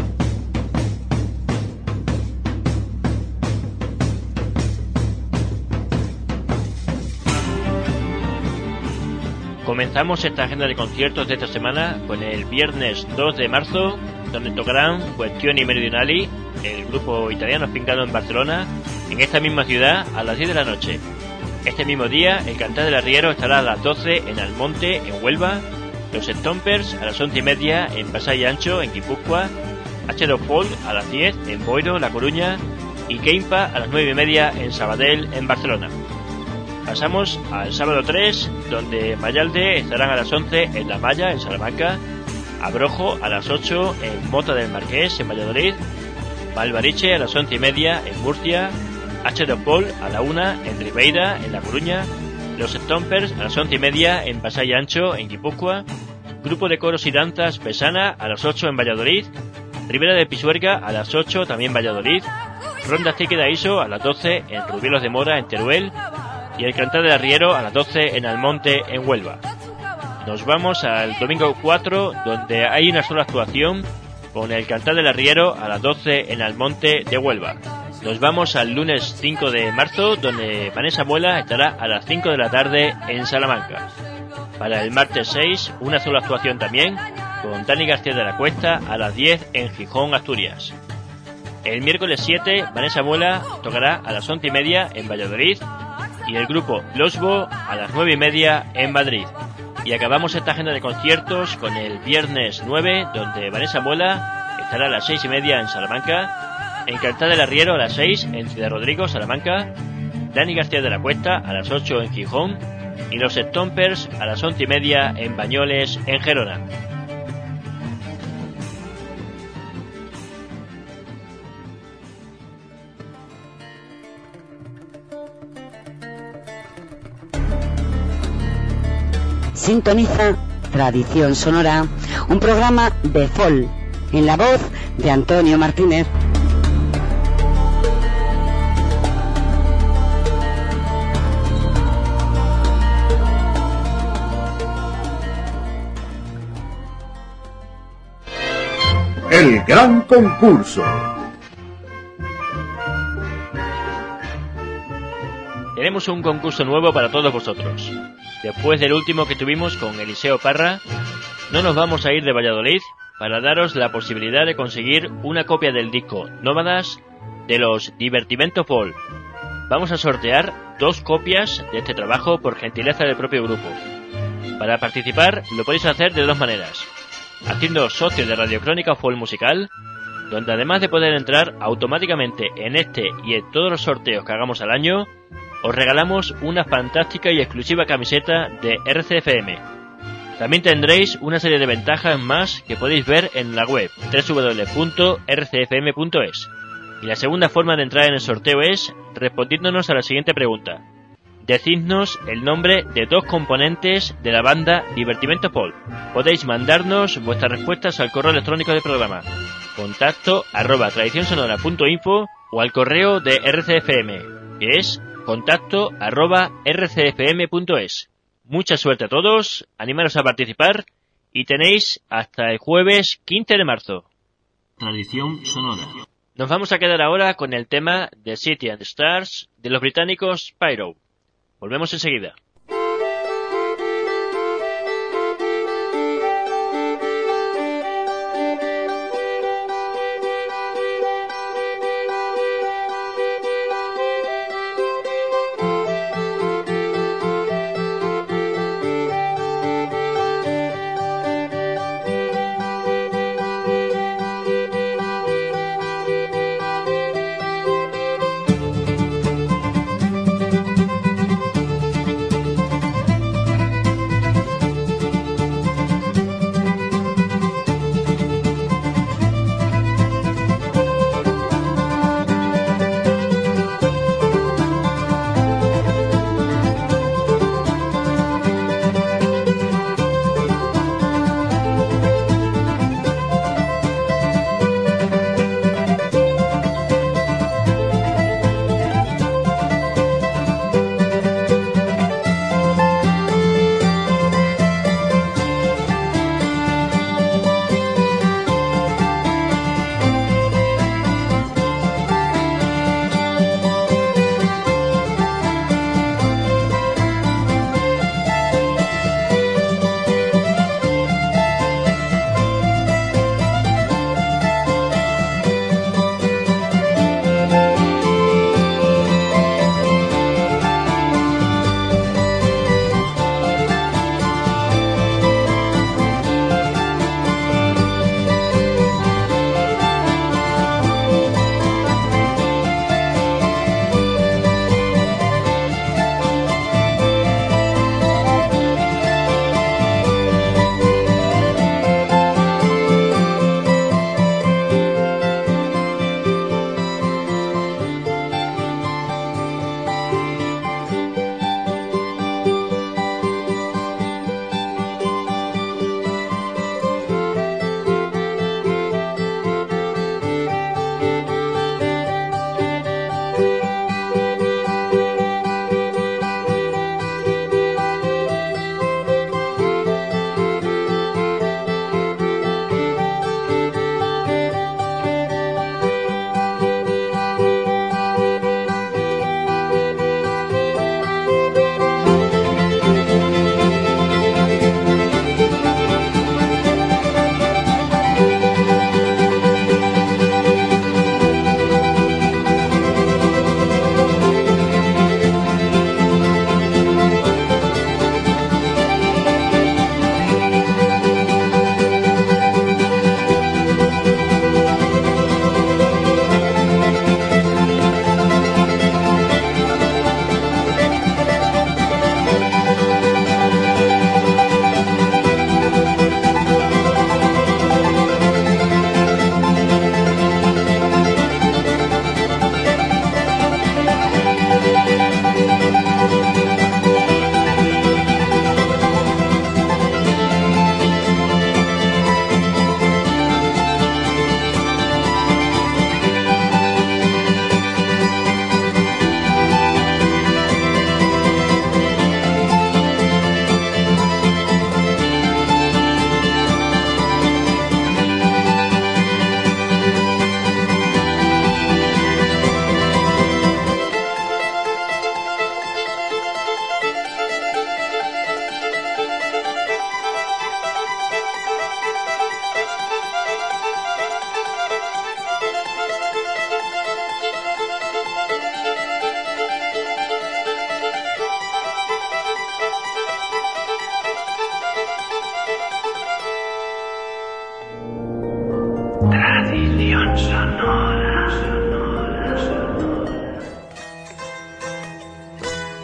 Comenzamos esta agenda de conciertos de esta semana con el viernes 2 de marzo, donde tocarán Questioni Meridionali, el grupo italiano afincado en Barcelona, en esta misma ciudad a las 10 de la noche. Este mismo día, el Cantar del Arriero estará a las 12 en Almonte, en Huelva, los Stompers a las 11:30 en Pasai Ancho, en Guipúzcoa, H2 Folk a las 10 en Boiro, La Coruña, y Keimpa a las 9:30 en Sabadell, en Barcelona. Pasamos al sábado 3, donde Mayalde estarán a las 11 en La Malla, en Salamanca, Abrojo a las 8 en Mota del Marqués, en Valladolid, Valvariche a las 11:30 en Murcia, H2 Folk a la 1 en Ribeira, en La Coruña, los Stompers a las 11:30 en Pasai Ancho, en Guipúzcoa, Grupo de Coros y Danzas Pesana a las 8 en Valladolid, Ribera de Pisuerga a las 8 también Valladolid, Ronda Tique de Aiso a las 12 en Rubielos de Mora, en Teruel, y el Cantar del Arriero a las 12 en Almonte, en Huelva. Nos vamos al domingo 4, donde hay una sola actuación, con el Cantar del Arriero a las 12 en Almonte de Huelva. Nos vamos al lunes 5 de marzo, donde Vanessa Muela estará a las 5 de la tarde en Salamanca. Para el martes 6, una sola actuación también, con Dani García de la Cuesta a las 10 en Gijón, Asturias. El miércoles 7, Vanessa Muela tocará a las 11:30 en Valladolid, y el grupo Losbo a las 9:30 en Madrid. Y acabamos esta agenda de conciertos con el viernes 9, donde Vanessa Muela estará a las 6:30 en Salamanca, en Cantar del Arriero a las 6 en Ciudad Rodrigo, Salamanca, Dani García de la Cuesta a las 8 en Gijón, y los Stompers a las 11:30 en Bañoles, en Gerona. Sintoniza Tradición Sonora, un programa de folk, en la voz de Antonio Martínez. El gran concurso. Tenemos un concurso nuevo para todos vosotros. Después del último que tuvimos con Eliseo Parra, no nos vamos a ir de Valladolid para daros la posibilidad de conseguir una copia del disco Nómadas de los Divertimento Folk. Vamos a sortear 2 copias de este trabajo por gentileza del propio grupo. Para participar lo podéis hacer de 2 maneras: haciendo socio de Radio Crónica Folk Musical, donde además de poder entrar automáticamente en este y en todos los sorteos que hagamos al año, os regalamos una fantástica y exclusiva camiseta de RCFM. También tendréis una serie de ventajas más que podéis ver en la web www.rcfm.es. Y la segunda forma de entrar en el sorteo es respondiéndonos a la siguiente pregunta: decidnos el nombre de 2 componentes de la banda Divertimento Folk. Podéis mandarnos vuestras respuestas al correo electrónico del programa, contacto@tradicionsonora.info, o al correo de RCFM, que es contacto@rcfm.es. Mucha suerte a todos, animaros a participar, y tenéis hasta el jueves 15 de marzo. Tradición Sonora. Nos vamos a quedar ahora con el tema The City and the Stars de los británicos Pyro. Volvemos enseguida.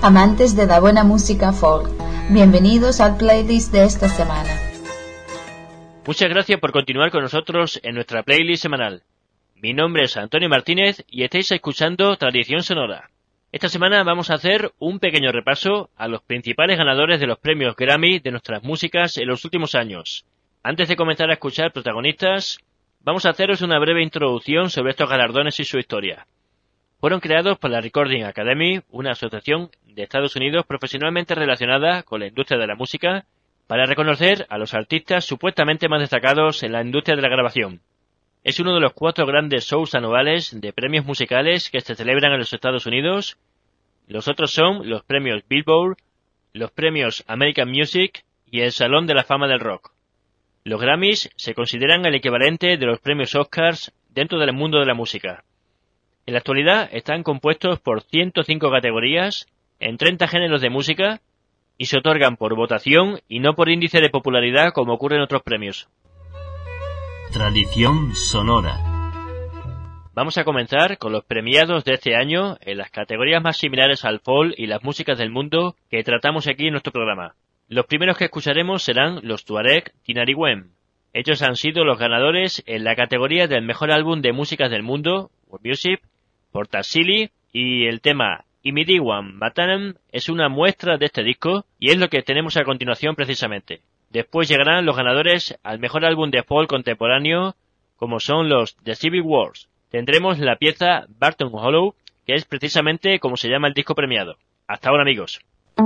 amantes de la buena música folk. Bienvenidos al playlist de esta semana. Muchas gracias por continuar con nosotros en nuestra playlist semanal. Mi nombre es Antonio Martínez y estáis escuchando Tradición Sonora. Esta semana vamos a hacer un pequeño repaso a los principales ganadores de los premios Grammy de nuestras músicas en los últimos años. Antes de comenzar a escuchar protagonistas, vamos a haceros una breve introducción sobre estos galardones y su historia. Fueron creados por la Recording Academy, una asociación de Estados Unidos profesionalmente relacionada con la industria de la música, para reconocer a los artistas supuestamente más destacados en la industria de la grabación. Es uno de los 4 grandes shows anuales de premios musicales que se celebran en los Estados Unidos. Los otros son los premios Billboard, los premios American Music y el Salón de la Fama del Rock. Los Grammys se consideran el equivalente de los premios Oscars dentro del mundo de la música. En la actualidad están compuestos por 105 categorías en 30 géneros de música y se otorgan por votación y no por índice de popularidad como ocurre en otros premios. Tradición sonora. Vamos a comenzar con los premiados de este año en las categorías más similares al folk y las músicas del mundo que tratamos aquí en nuestro programa. Los primeros que escucharemos serán los Tuareg Tinariwen. Ellos han sido los ganadores en la categoría del mejor álbum de músicas del mundo, World Music, por Tassili, y el tema Imidiwan Batanam es una muestra de este disco y es lo que tenemos a continuación precisamente. Después llegarán los ganadores al mejor álbum de folk contemporáneo, como son los The Civil Wars. Tendremos la pieza Barton Hollow, que es precisamente como se llama el disco premiado. Hasta ahora, amigos.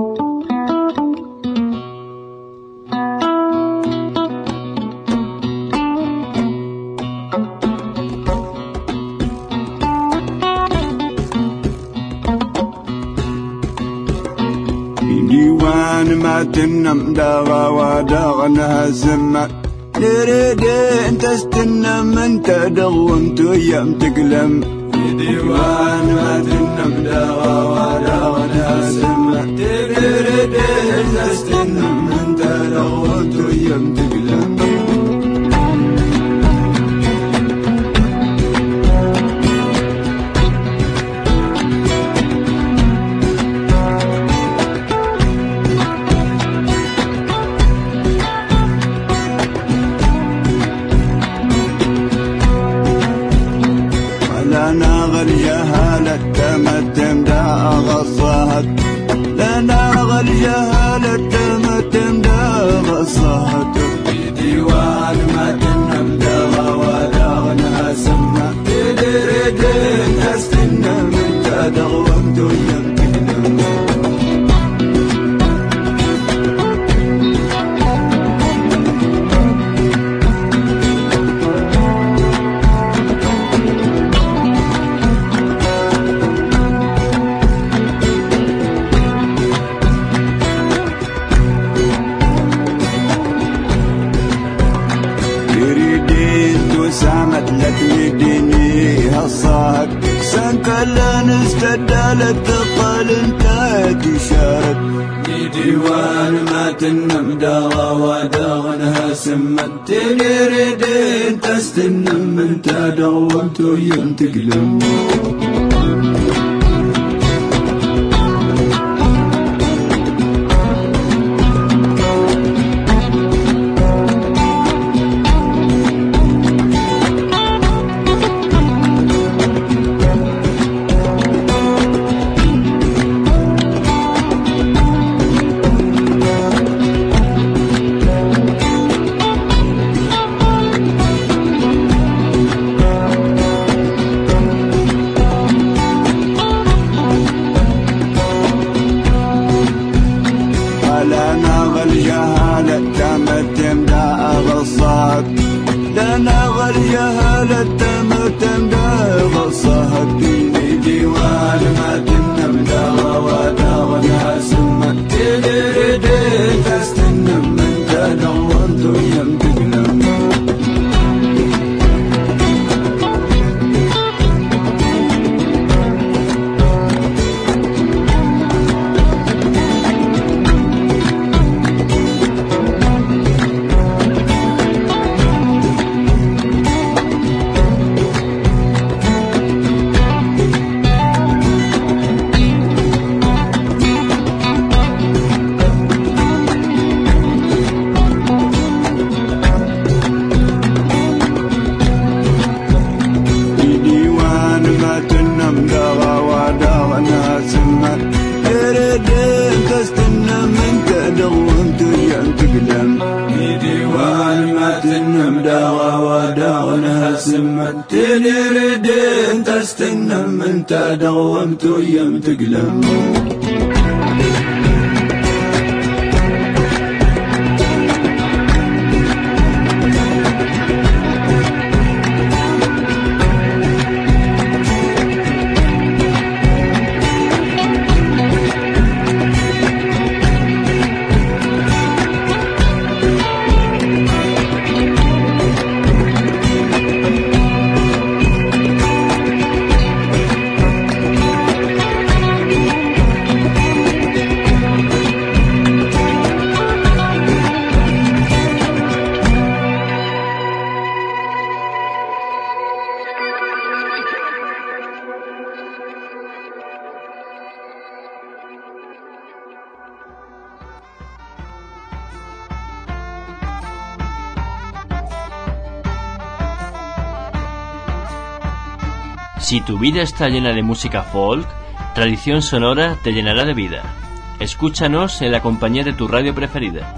ما تنم داغا وداغنها سما نريد تستنم انت دغمت يم تقلم ديوان ما تنم داغا وداغنها سما نريد تستنم انت دغمت يم تقلم تمتم دا غصهت لنا غالجهالة تمتم دا غصهت ديوان ما تنم دا وداغنا سمع تدردين استنى من تدغوت ويمتنم تمديني هالصهد سنكلن استدالت تقل انت تشارك ديوان ما تنم داغا وداغنها سمت تنردين تستنم انت دومت وينتقلم مداوى وداغنها سمت تنردين تستنم انت دومت ويم تقلم Si tu vida está llena de música folk, Tradición Sonora te llenará de vida. Escúchanos en la compañía de tu radio preferida.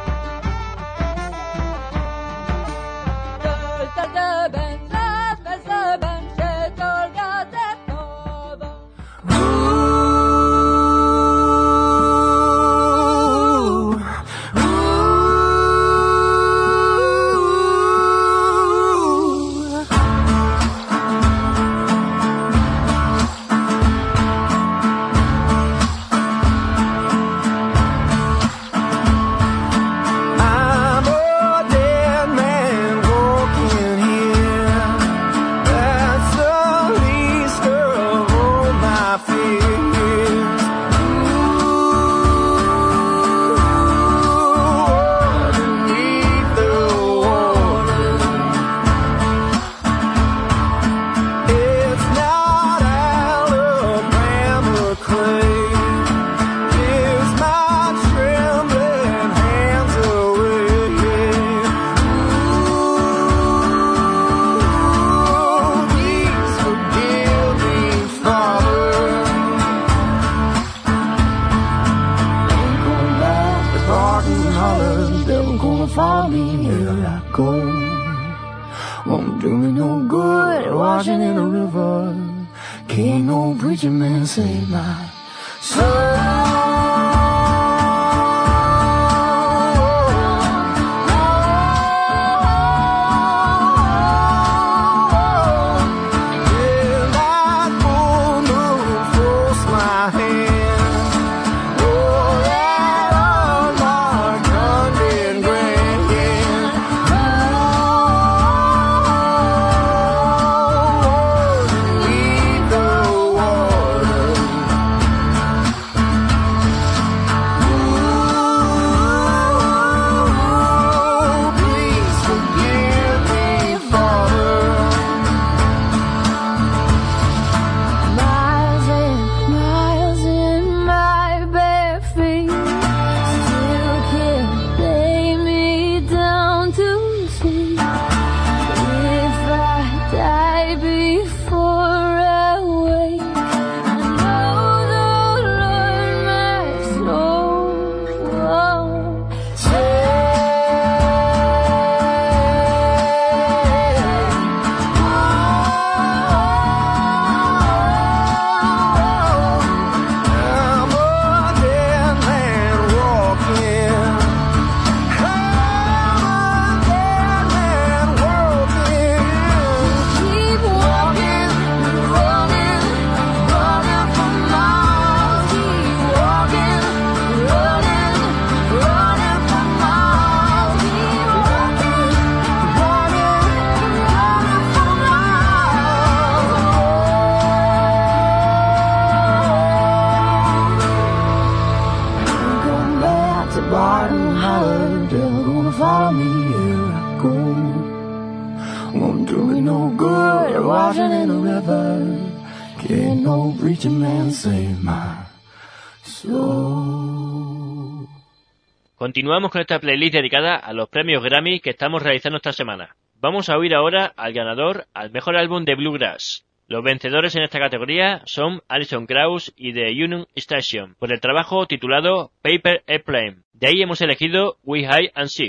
Continuamos con esta playlist dedicada a los premios Grammy que estamos realizando esta semana. Vamos a oír ahora al ganador al mejor álbum de Bluegrass. Los vencedores en esta categoría son Alison Krauss y The Union Station, por el trabajo titulado Paper Airplane. De ahí hemos elegido We Hide and Seek.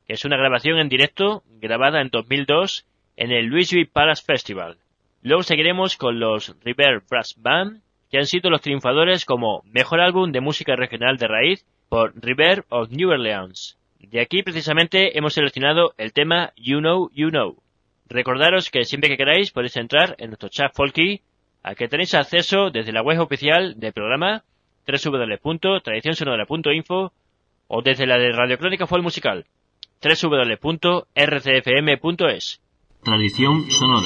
que es una grabación en directo grabada en 2002 en el Louisville Palace Festival. Luego seguiremos con los River Brass Band, que han sido los triunfadores como Mejor Álbum de Música Regional de Raíz por River of New Orleans. De aquí precisamente hemos seleccionado el tema You Know, You Know. Recordaros que siempre que queráis podéis entrar en nuestro chat folky, al que tenéis acceso desde la web oficial del programa www.tradicionsonora.info o desde la de Radio Crónica Folk Musical www.rcfm.es. Tradición Sonora.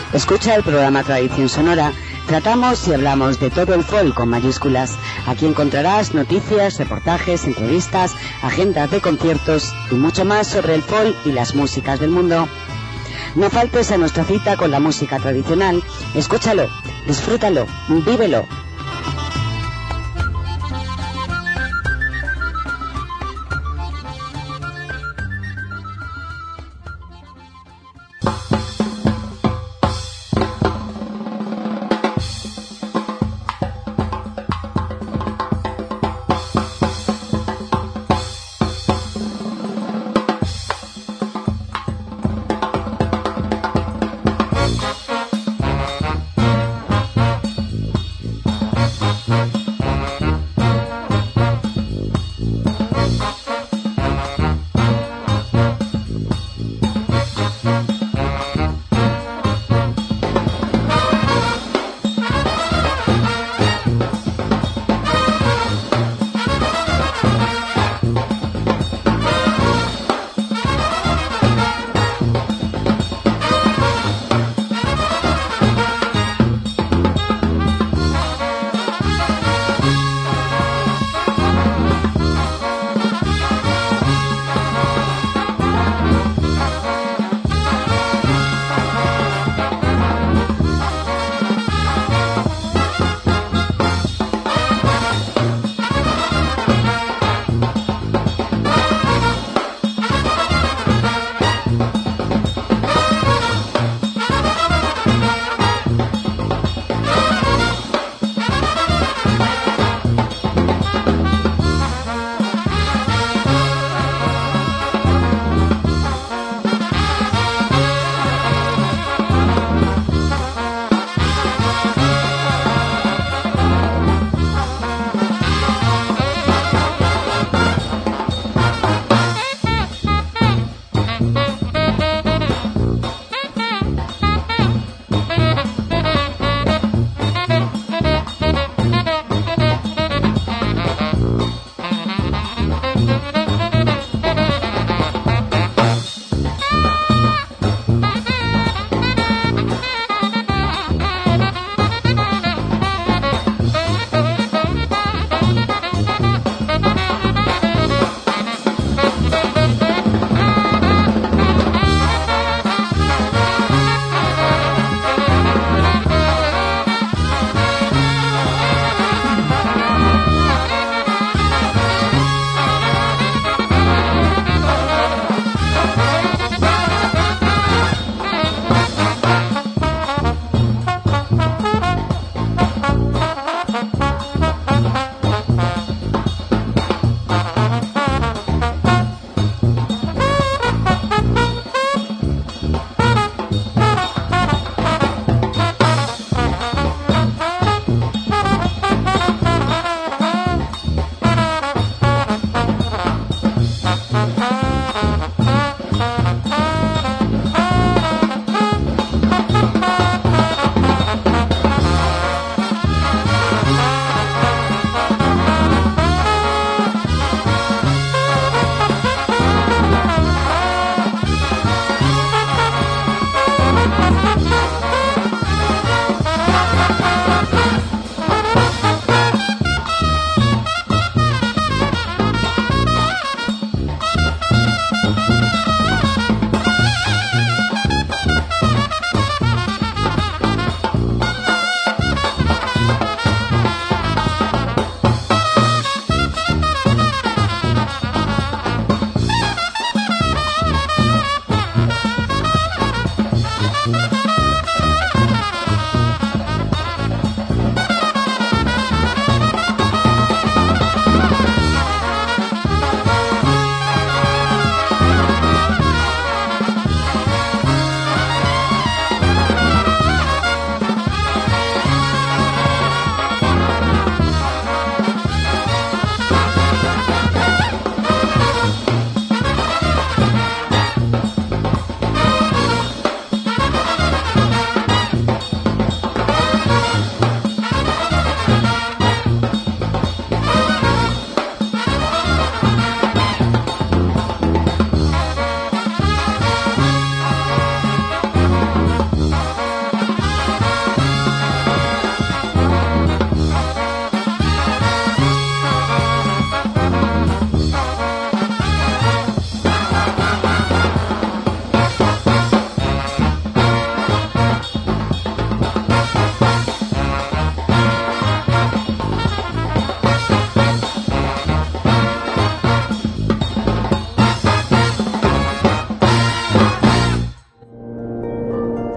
Escucha el programa Tradición Sonora. Tratamos y hablamos de todo el folk con mayúsculas. Aquí encontrarás noticias, reportajes, entrevistas, agendas de conciertos y mucho más sobre el folk y las músicas del mundo. No faltes a nuestra cita con la música tradicional. Escúchalo, disfrútalo, vívelo.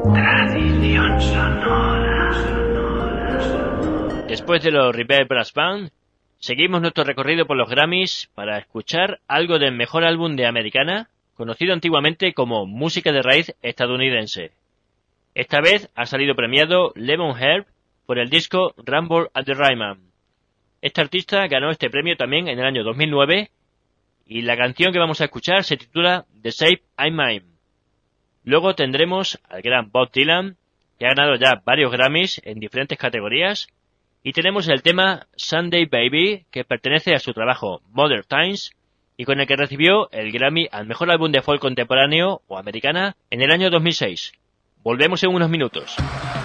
Tradición sonora. Después de los Reverb Brass Band, seguimos nuestro recorrido por los Grammys para escuchar algo del mejor álbum de americana, conocido antiguamente como música de raíz estadounidense. Esta vez ha salido premiado Levon Helm por el disco Rumble at the Ryman. Este artista ganó este premio también en el año 2009 y la canción que vamos a escuchar se titula The Shape I'm Mine. Luego tendremos al gran Bob Dylan, que ha ganado ya varios Grammys en diferentes categorías, y tenemos el tema Sunday Baby, que pertenece a su trabajo Modern Times y con el que recibió el Grammy al mejor álbum de folk contemporáneo o americana en el año 2006. Volvemos en unos minutos.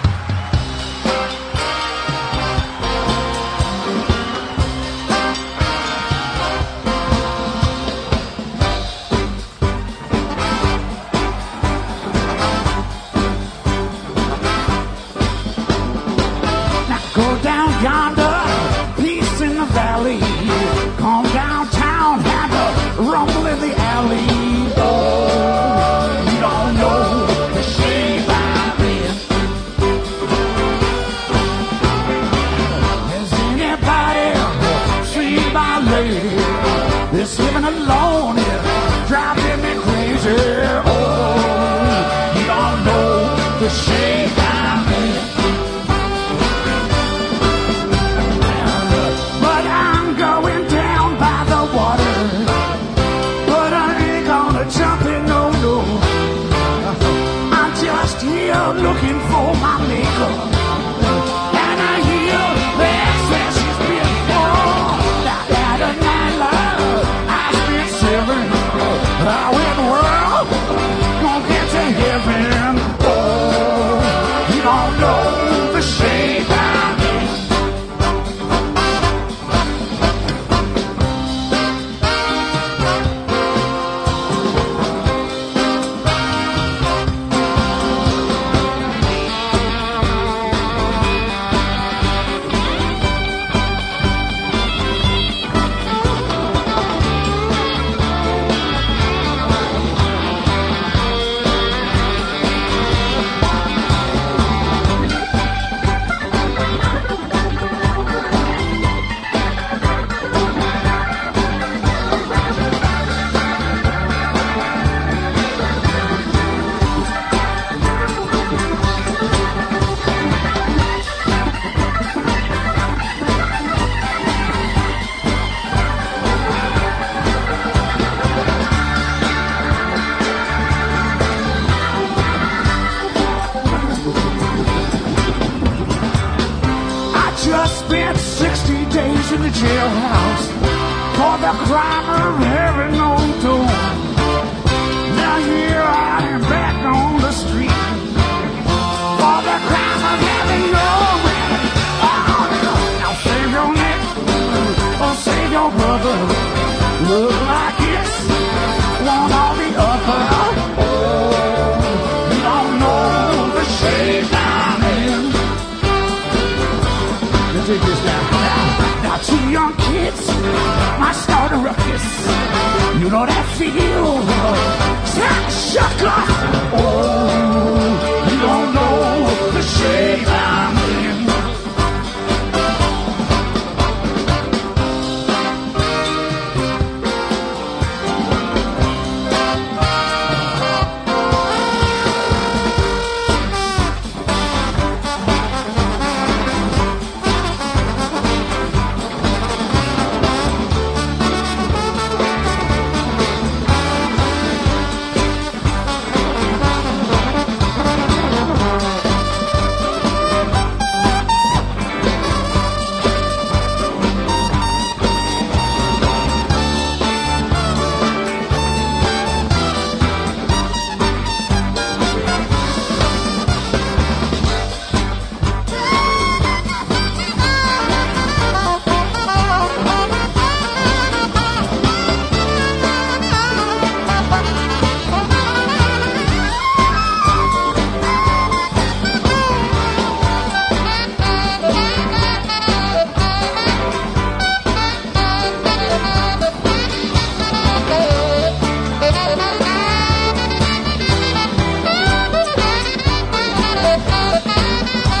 Go down yonder, peace in the valley. Come downtown, have a rumble in the alley. Oh, you don't know the shape I'm in. Has anybody seen my lady? This living alone is driving me crazy. Oh, you don't know the shape I'm in. Looking for my maker, and I hear that says she's been that at a night love I spent 7. How in the world gonna get to heaven? Oh, you don't know the shape I'm in. In the jailhouse for the crime of having no dough. Now here I am back on the street for the crime of having no women. Oh, now save your neck or save your brother. Look like it's one or the other. Oh, you don't know the shape I'm in. Let's take this down. Now 2 young kids might start a ruckus. You know that feel? Shut up! Oh, you don't know the shape I'm in.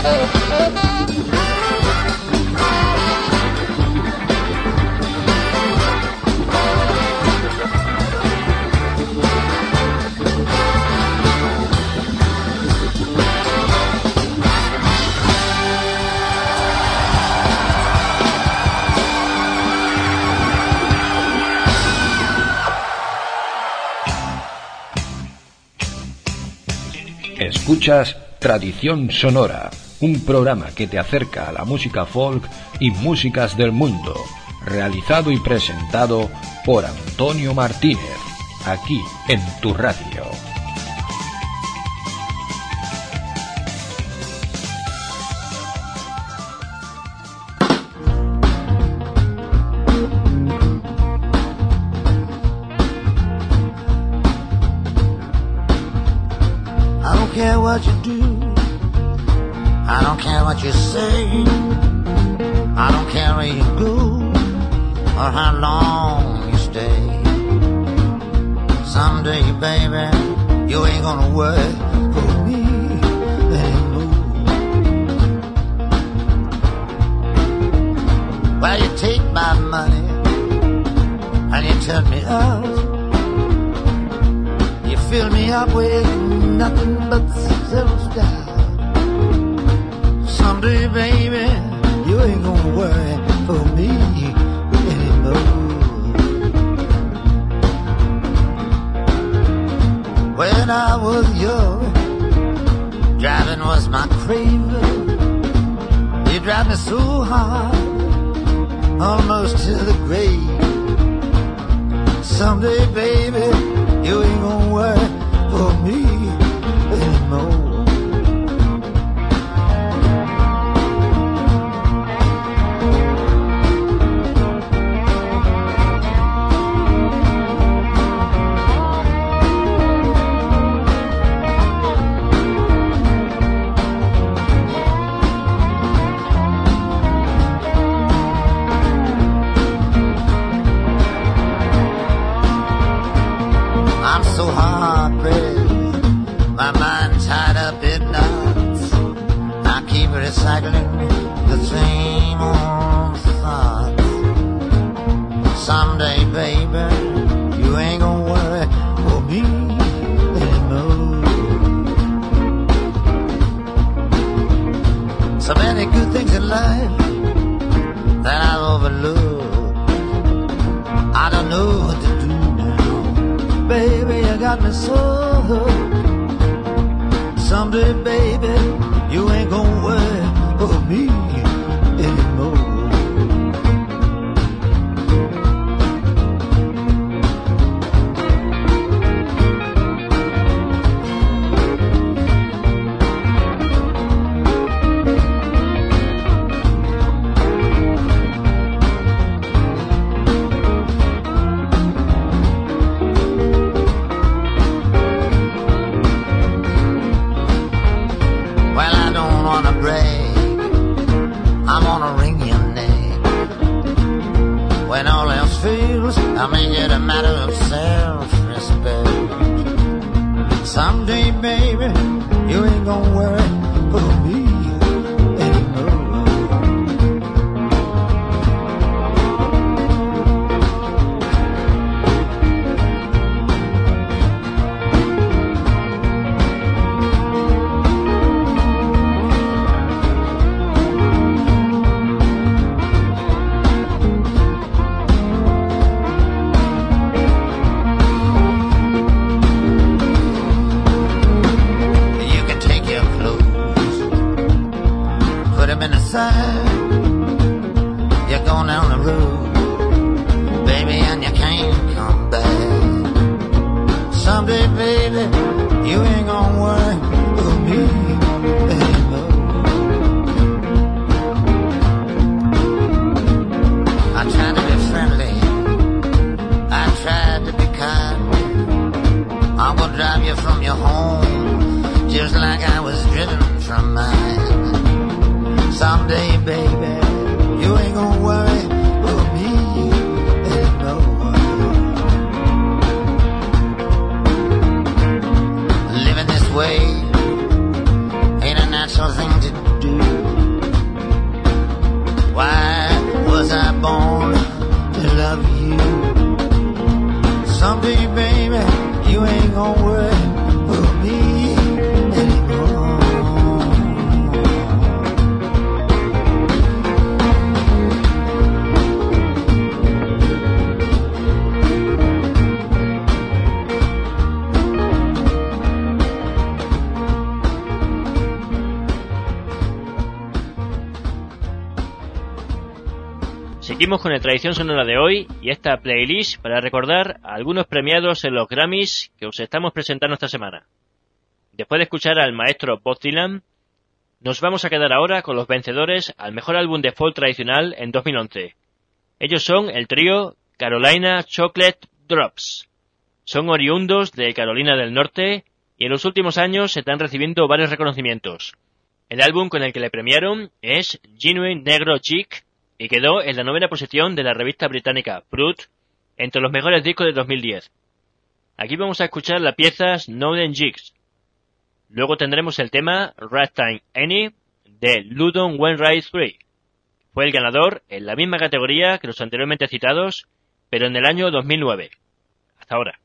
Escuchas Tradición Sonora, un programa que te acerca a la música folk y músicas del mundo, realizado y presentado por Antonio Martínez, aquí en tu radio. I don't care what you do, I don't care what you say, I don't care where you go or how long you stay. Someday, baby, you ain't gonna work for me anymore. Well, you take my money and you turn me out. You fill me up with nothing but self-doubt. Someday, baby, you ain't gonna worry for me anymore. When I was young, driving was my craving. You drive me so hard, almost to the grave. Someday, baby, you ain't gonna worry for me anymore. I'm so hard-pressed, my mind tied up in knots. I keep recycling the same old thoughts. Someday, baby, you ain't gonna worry for me anymore. So many good things in life that I've overlooked. I don't know what to do. Baby, you got me so hooked. Someday, baby, you ain't gonna worry for me anymore. I make it a matter of self-respect. Someday, baby, you ain't gonna worry for me anymore. You're going down the road, baby, and you can't come back. Someday, baby, you ain't gonna worry for me anymore. I tried to be friendly, I tried to be kind. I would drive you from your home just like I was driven from mine. Someday, baby, you ain't gonna worry for me anymore. Living this way ain't a natural thing to do. Someday, baby, you ain't gonna worry for me anymore. Seguimos con la tradición sonora de hoy y esta playlist para recordar a algunos premiados en los Grammys que os estamos presentando esta semana. Después de escuchar al maestro Bob Dylan, nos vamos a quedar ahora con los vencedores al mejor álbum de folk tradicional en 2011. Ellos son el trío Carolina Chocolate Drops. Son oriundos de Carolina del Norte y en los últimos años se están recibiendo varios reconocimientos. El álbum con el que le premiaron es Genuine Negro Chic, y quedó en la 9ª posición de la revista británica Brut entre los mejores discos de 2010. Aquí vamos a escuchar la pieza Snowden Jigs. Luego tendremos el tema Ragtime Annie de Ludon Wainwright 3. Fue el ganador en la misma categoría que los anteriormente citados, pero en el año 2009. Hasta ahora.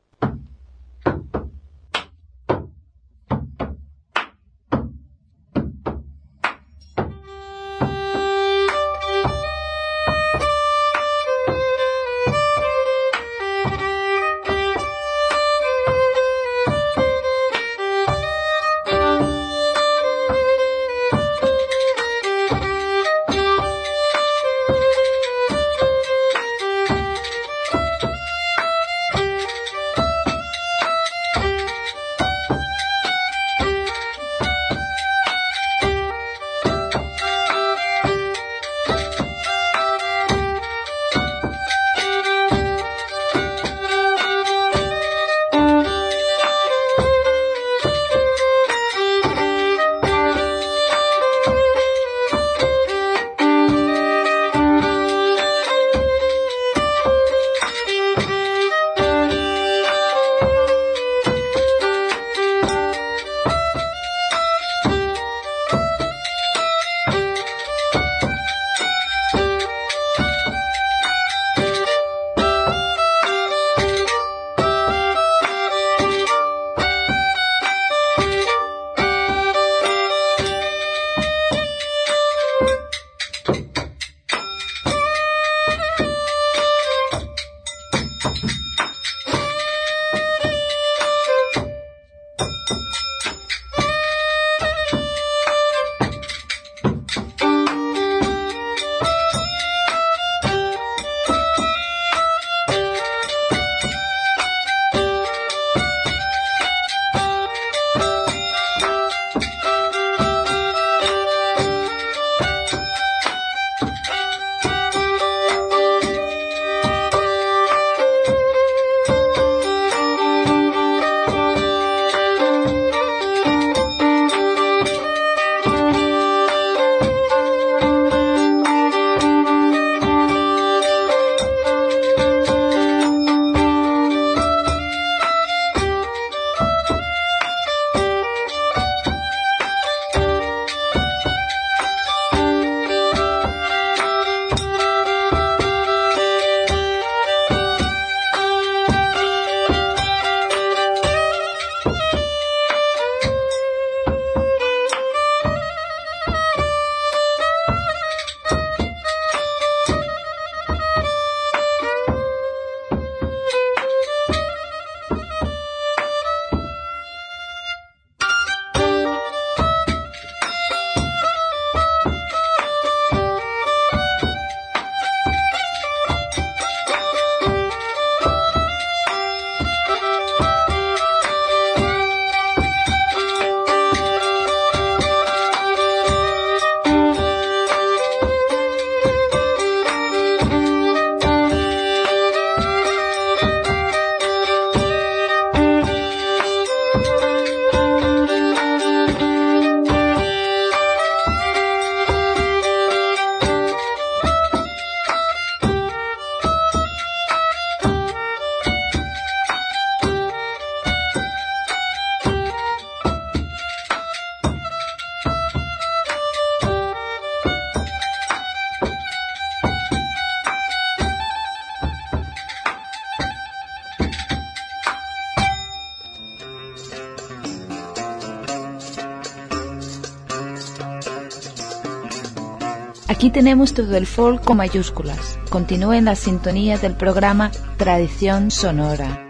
Aquí tenemos todo el folk con mayúsculas. Continúe en la sintonía del programa Tradición Sonora.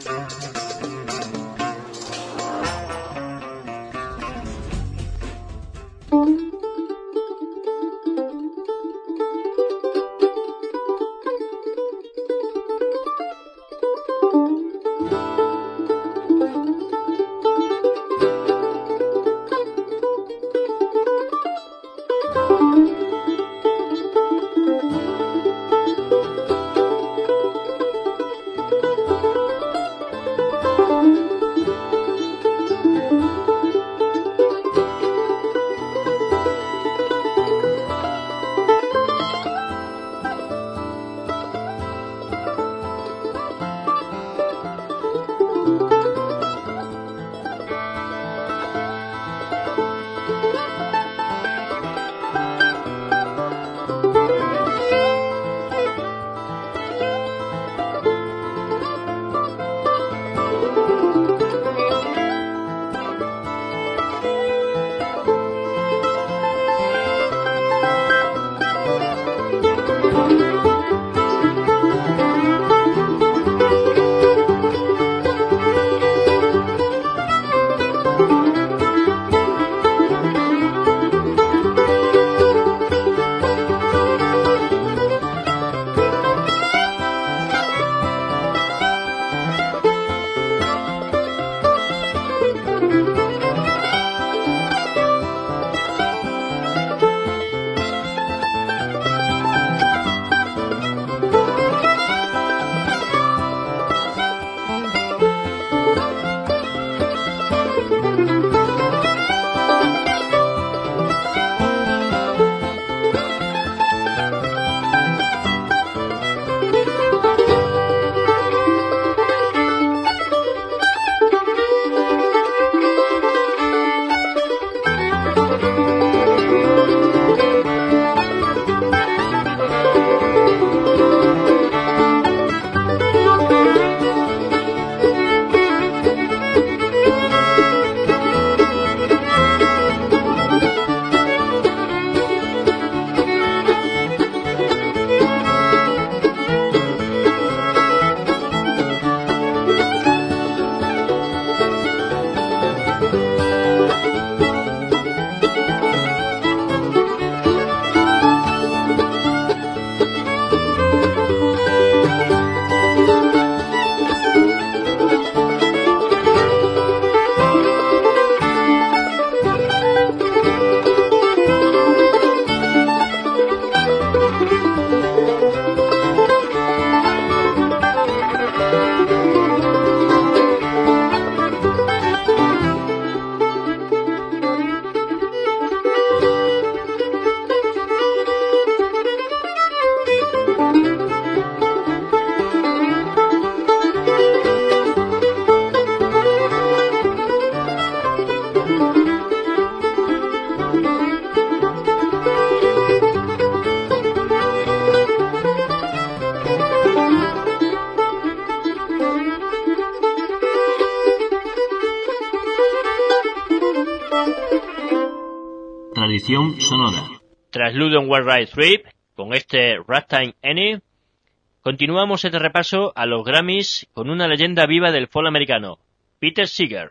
Tradición sonora. Tras Ludon War Ride Trip, con este Ragtime Annie, continuamos este repaso a los Grammys con una leyenda viva del folk americano, Peter Seeger.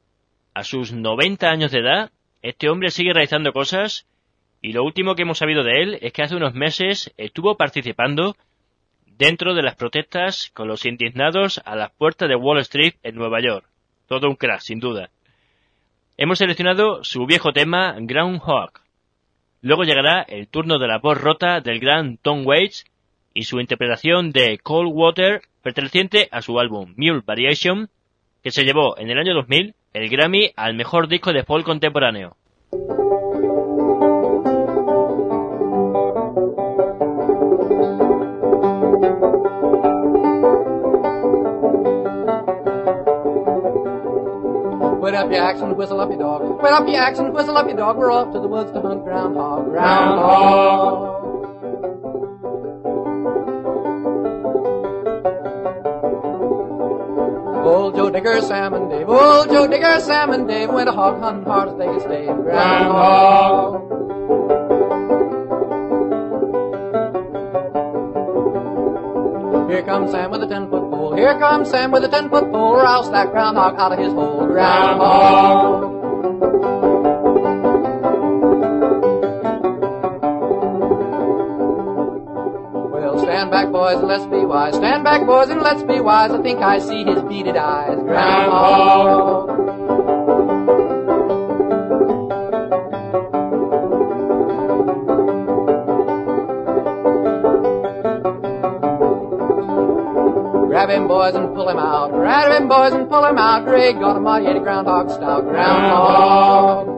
A sus 90 años de edad, este hombre sigue realizando cosas, y lo último que hemos sabido de él es que hace unos meses estuvo participando dentro de las protestas con los indignados a las puertas de Wall Street en Nueva York. Todo un crack, sin duda. Hemos seleccionado su viejo tema, Groundhog. Luego llegará el turno de la voz rota del gran Tom Waits y su interpretación de Cold Water, perteneciente a su álbum Mule Variation, que se llevó en el año 2000 el Grammy al mejor disco de folk contemporáneo. Put up your axe and whistle up your dog. Put up your axe and whistle up your dog. We're off to the woods to hunt groundhog. Groundhog. Old Joe Digger, Sam and Dave. Old Joe Digger, Sam and Dave went a hog hunting hard as they could stay. Groundhog. comes Sam with a 10-foot pole. Here comes Sam with a 10-foot pole, or I'll stack groundhog out of his hole. Groundhog. Well, stand back, boys, and let's be wise. Stand back, boys, and let's be wise. I think I see his beaded eyes. Groundhog. Grab him, boys, and pull him out. Grab him, boys, and pull him out. Great God Almighty, groundhog stout. Groundhog.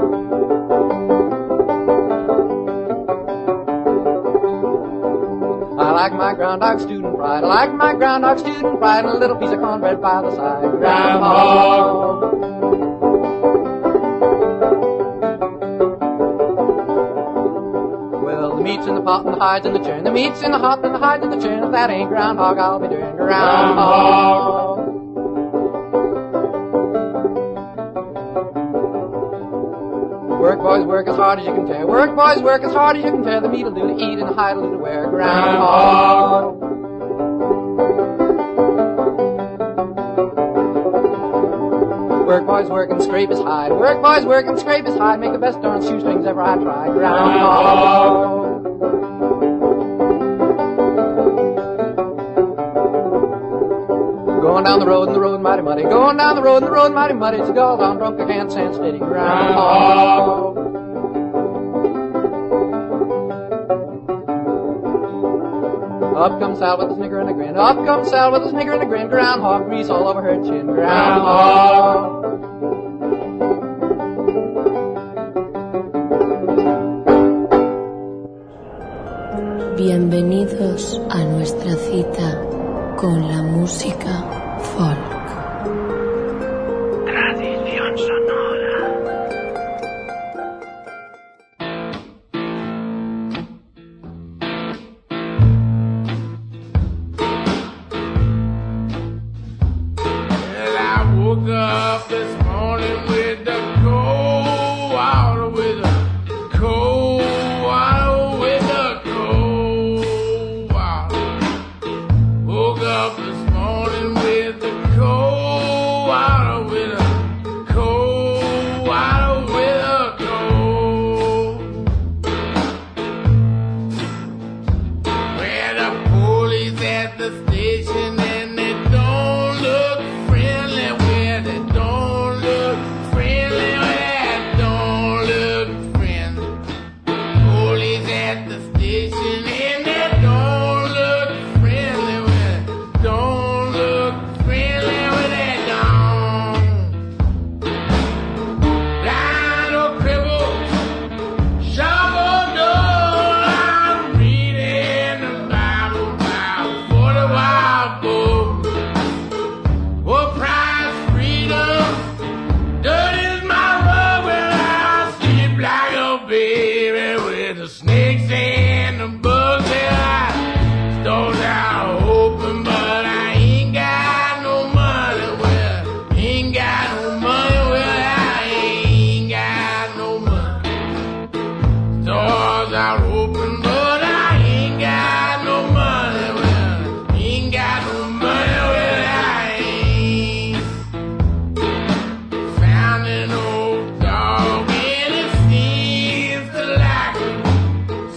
I like my groundhog student pride. I like my groundhog student pride, and a little piece of cornbread by the side. Groundhog. Well, the meat's in the pot and the hide's in the churn. The meat's in the hot and the hide's in the churn. If that ain't groundhog, I'll be doing groundhog. Work, boys, work as hard as you can tear. Work, boys, work as hard as you can tear. The meat'll do to eat and the hide'll do to wear. Groundhog. Work, boys, work and scrape his hide. Work, boys, work and scrape his hide. Make the best darn shoestrings ever I tried. Groundhog. Going down the road and the road mighty muddy. Going down the road and the road mighty muddy. It's a gall-down drunk, I can't stand steady. Groundhog. Up comes Sal with a snicker and a grin. Up comes Sal with a snicker and a grin. Groundhog, grease all over her chin. Groundhog. Bienvenidos a nuestra cita con la música folk. Tradición sonora. Well, I woke up this morning with the cold water, with the cold water, with the cold water. Woke up this morning with the cold water, with the cold water, with the cold. Where the police at the station and they don't look friendly, where they don't look friendly, where they don't look friendly. Police at the station and they don't look friendly, where they don't look friendly, where they don't. Blind or crippled, shovel door, I'm reading the Bible about 40 wild books. What price freedom? Dirt is my rug when I sleep like a baby with the snakes and the bugs that I stores out open, but I ain't got no money. Well, ain't got no money. Well, I ain't got no money. Stores out open, but I ain't got no money. Well, ain't got no money. Well, I ain't. Found an old dog and it seems to like me.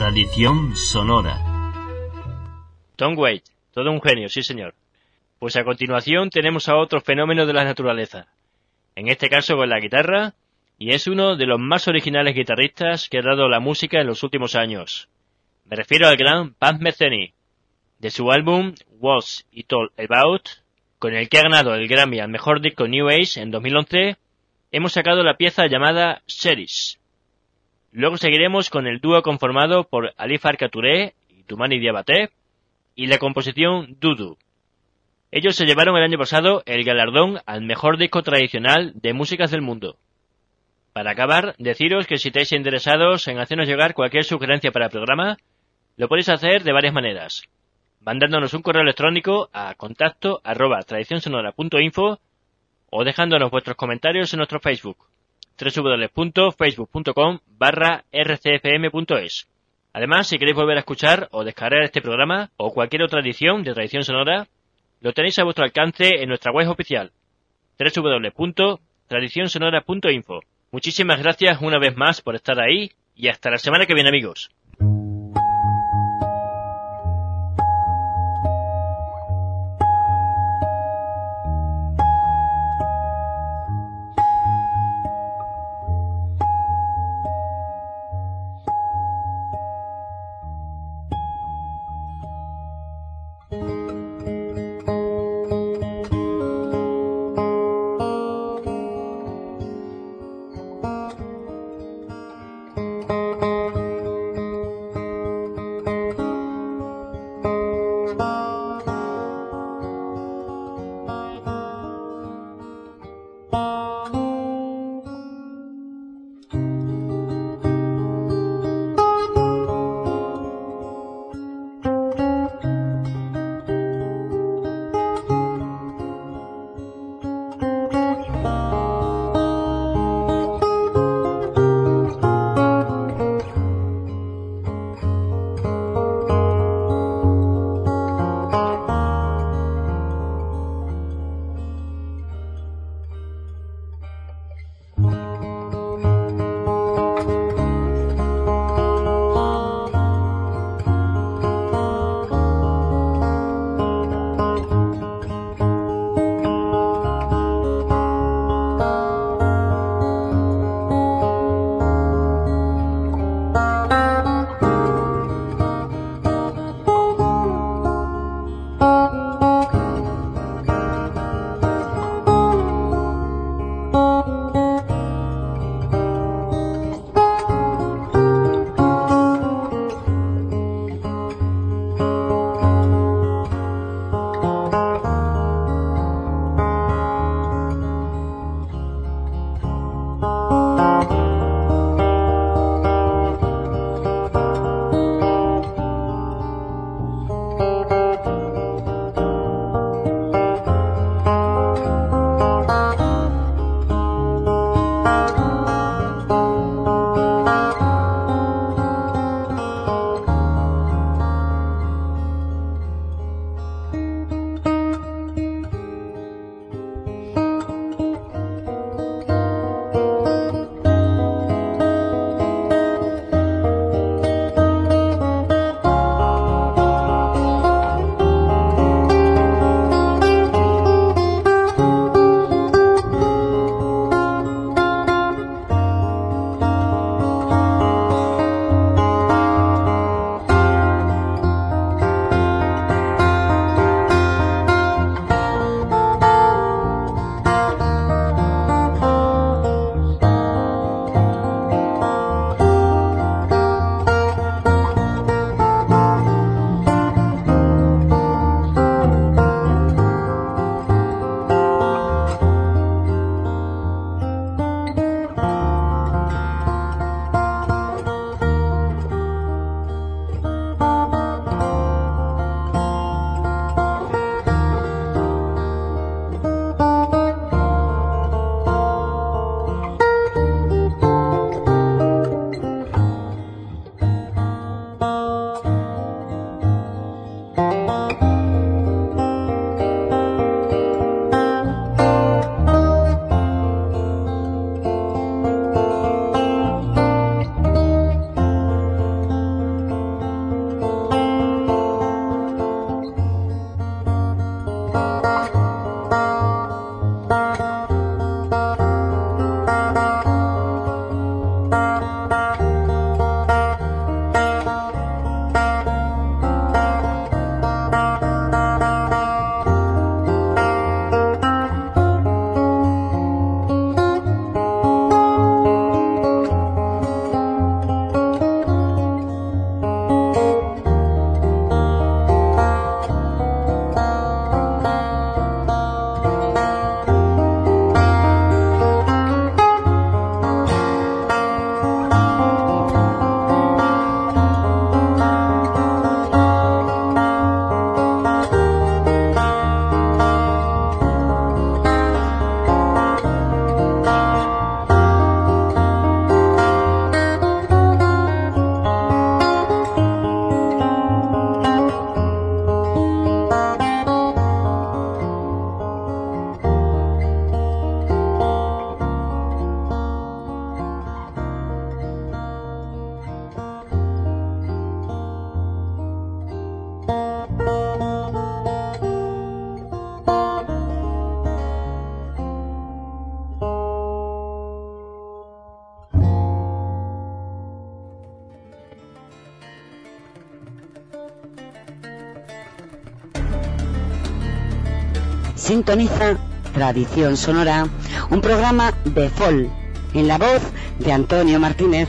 Tradición sonora. Tom Waits, todo un genio, sí señor. Pues a continuación tenemos a otro fenómeno de la naturaleza. En este caso con la guitarra, y es uno de los más originales guitarristas que ha dado la música en los últimos años. Me refiero al gran Pat Metheny, de su álbum What's It All About, con el que ha ganado el Grammy al mejor disco New Age en 2011, hemos sacado la pieza llamada Cherish. Luego seguiremos con el dúo conformado por Ali Farka Touré y Toumani Diabaté y la composición Dudu. Ellos se llevaron el año pasado el galardón al mejor disco tradicional de músicas del mundo. Para acabar, deciros que si estáis interesados en hacernos llegar cualquier sugerencia para el programa, lo podéis hacer de varias maneras, mandándonos un correo electrónico a contacto@tradicionsonora.info o dejándonos vuestros comentarios en nuestro Facebook, www.facebook.com/rcfm.es. Además, si queréis volver a escuchar o descargar este programa o cualquier otra edición de Tradición Sonora, lo tenéis a vuestro alcance en nuestra web oficial, www.tradicionsonora.info. Muchísimas gracias una vez más por estar ahí y hasta la semana que viene, amigos. Sintoniza Tradición Sonora, un programa de folk, en la voz de Antonio Martínez.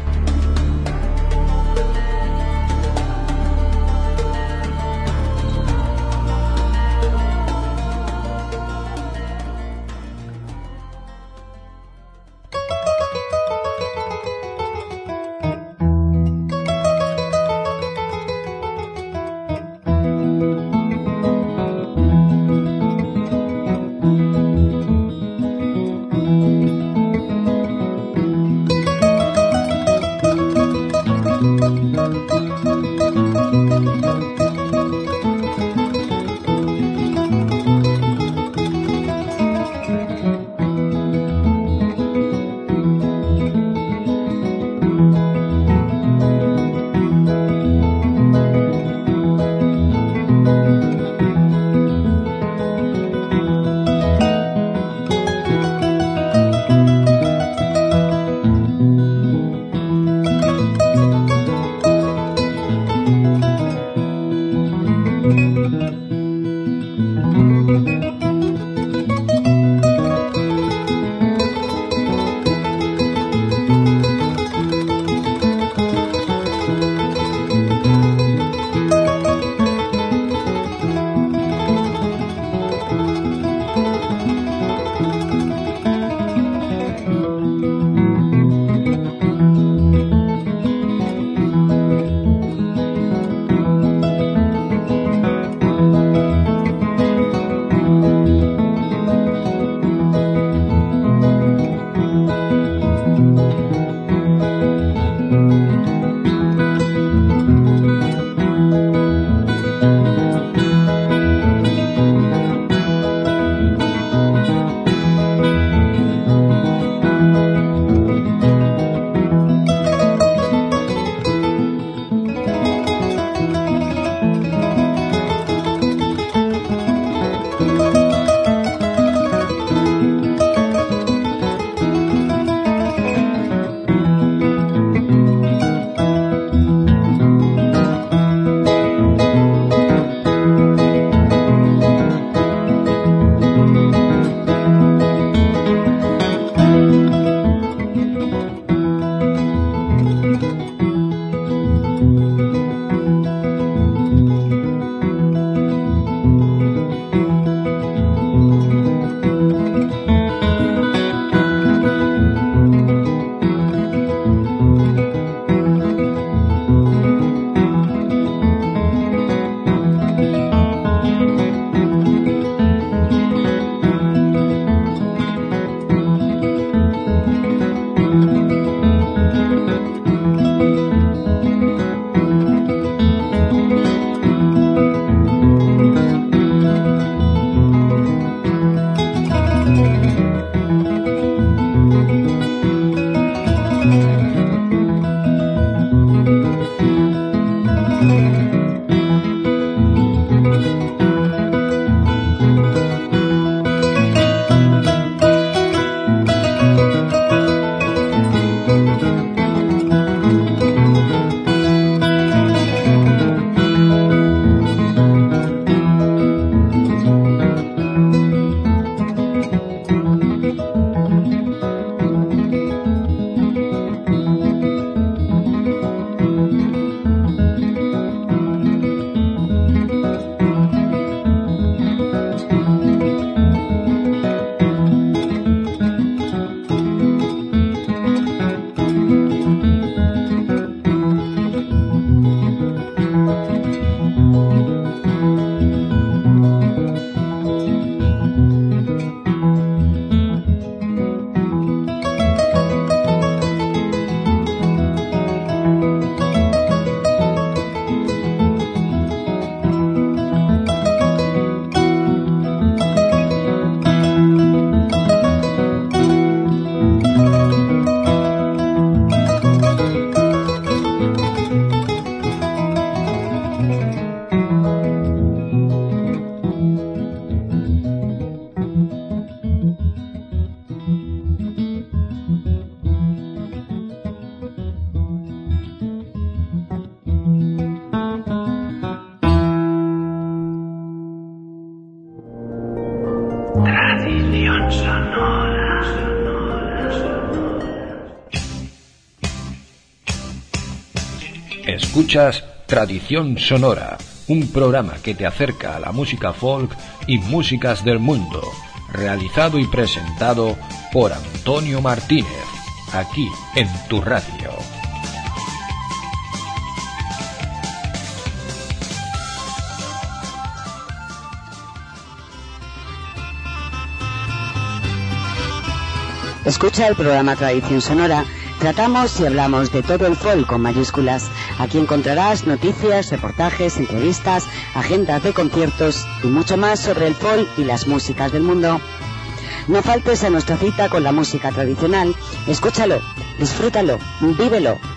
Escuchas Tradición Sonora, un programa que te acerca a la música folk y músicas del mundo, realizado y presentado por Antonio Martínez, aquí en tu radio. Escucha el programa Tradición Sonora. Tratamos y hablamos de todo el folk con mayúsculas. Aquí encontrarás noticias, reportajes, entrevistas, agendas de conciertos y mucho más sobre el folk y las músicas del mundo. No faltes a nuestra cita con la música tradicional. Escúchalo, disfrútalo, vívelo.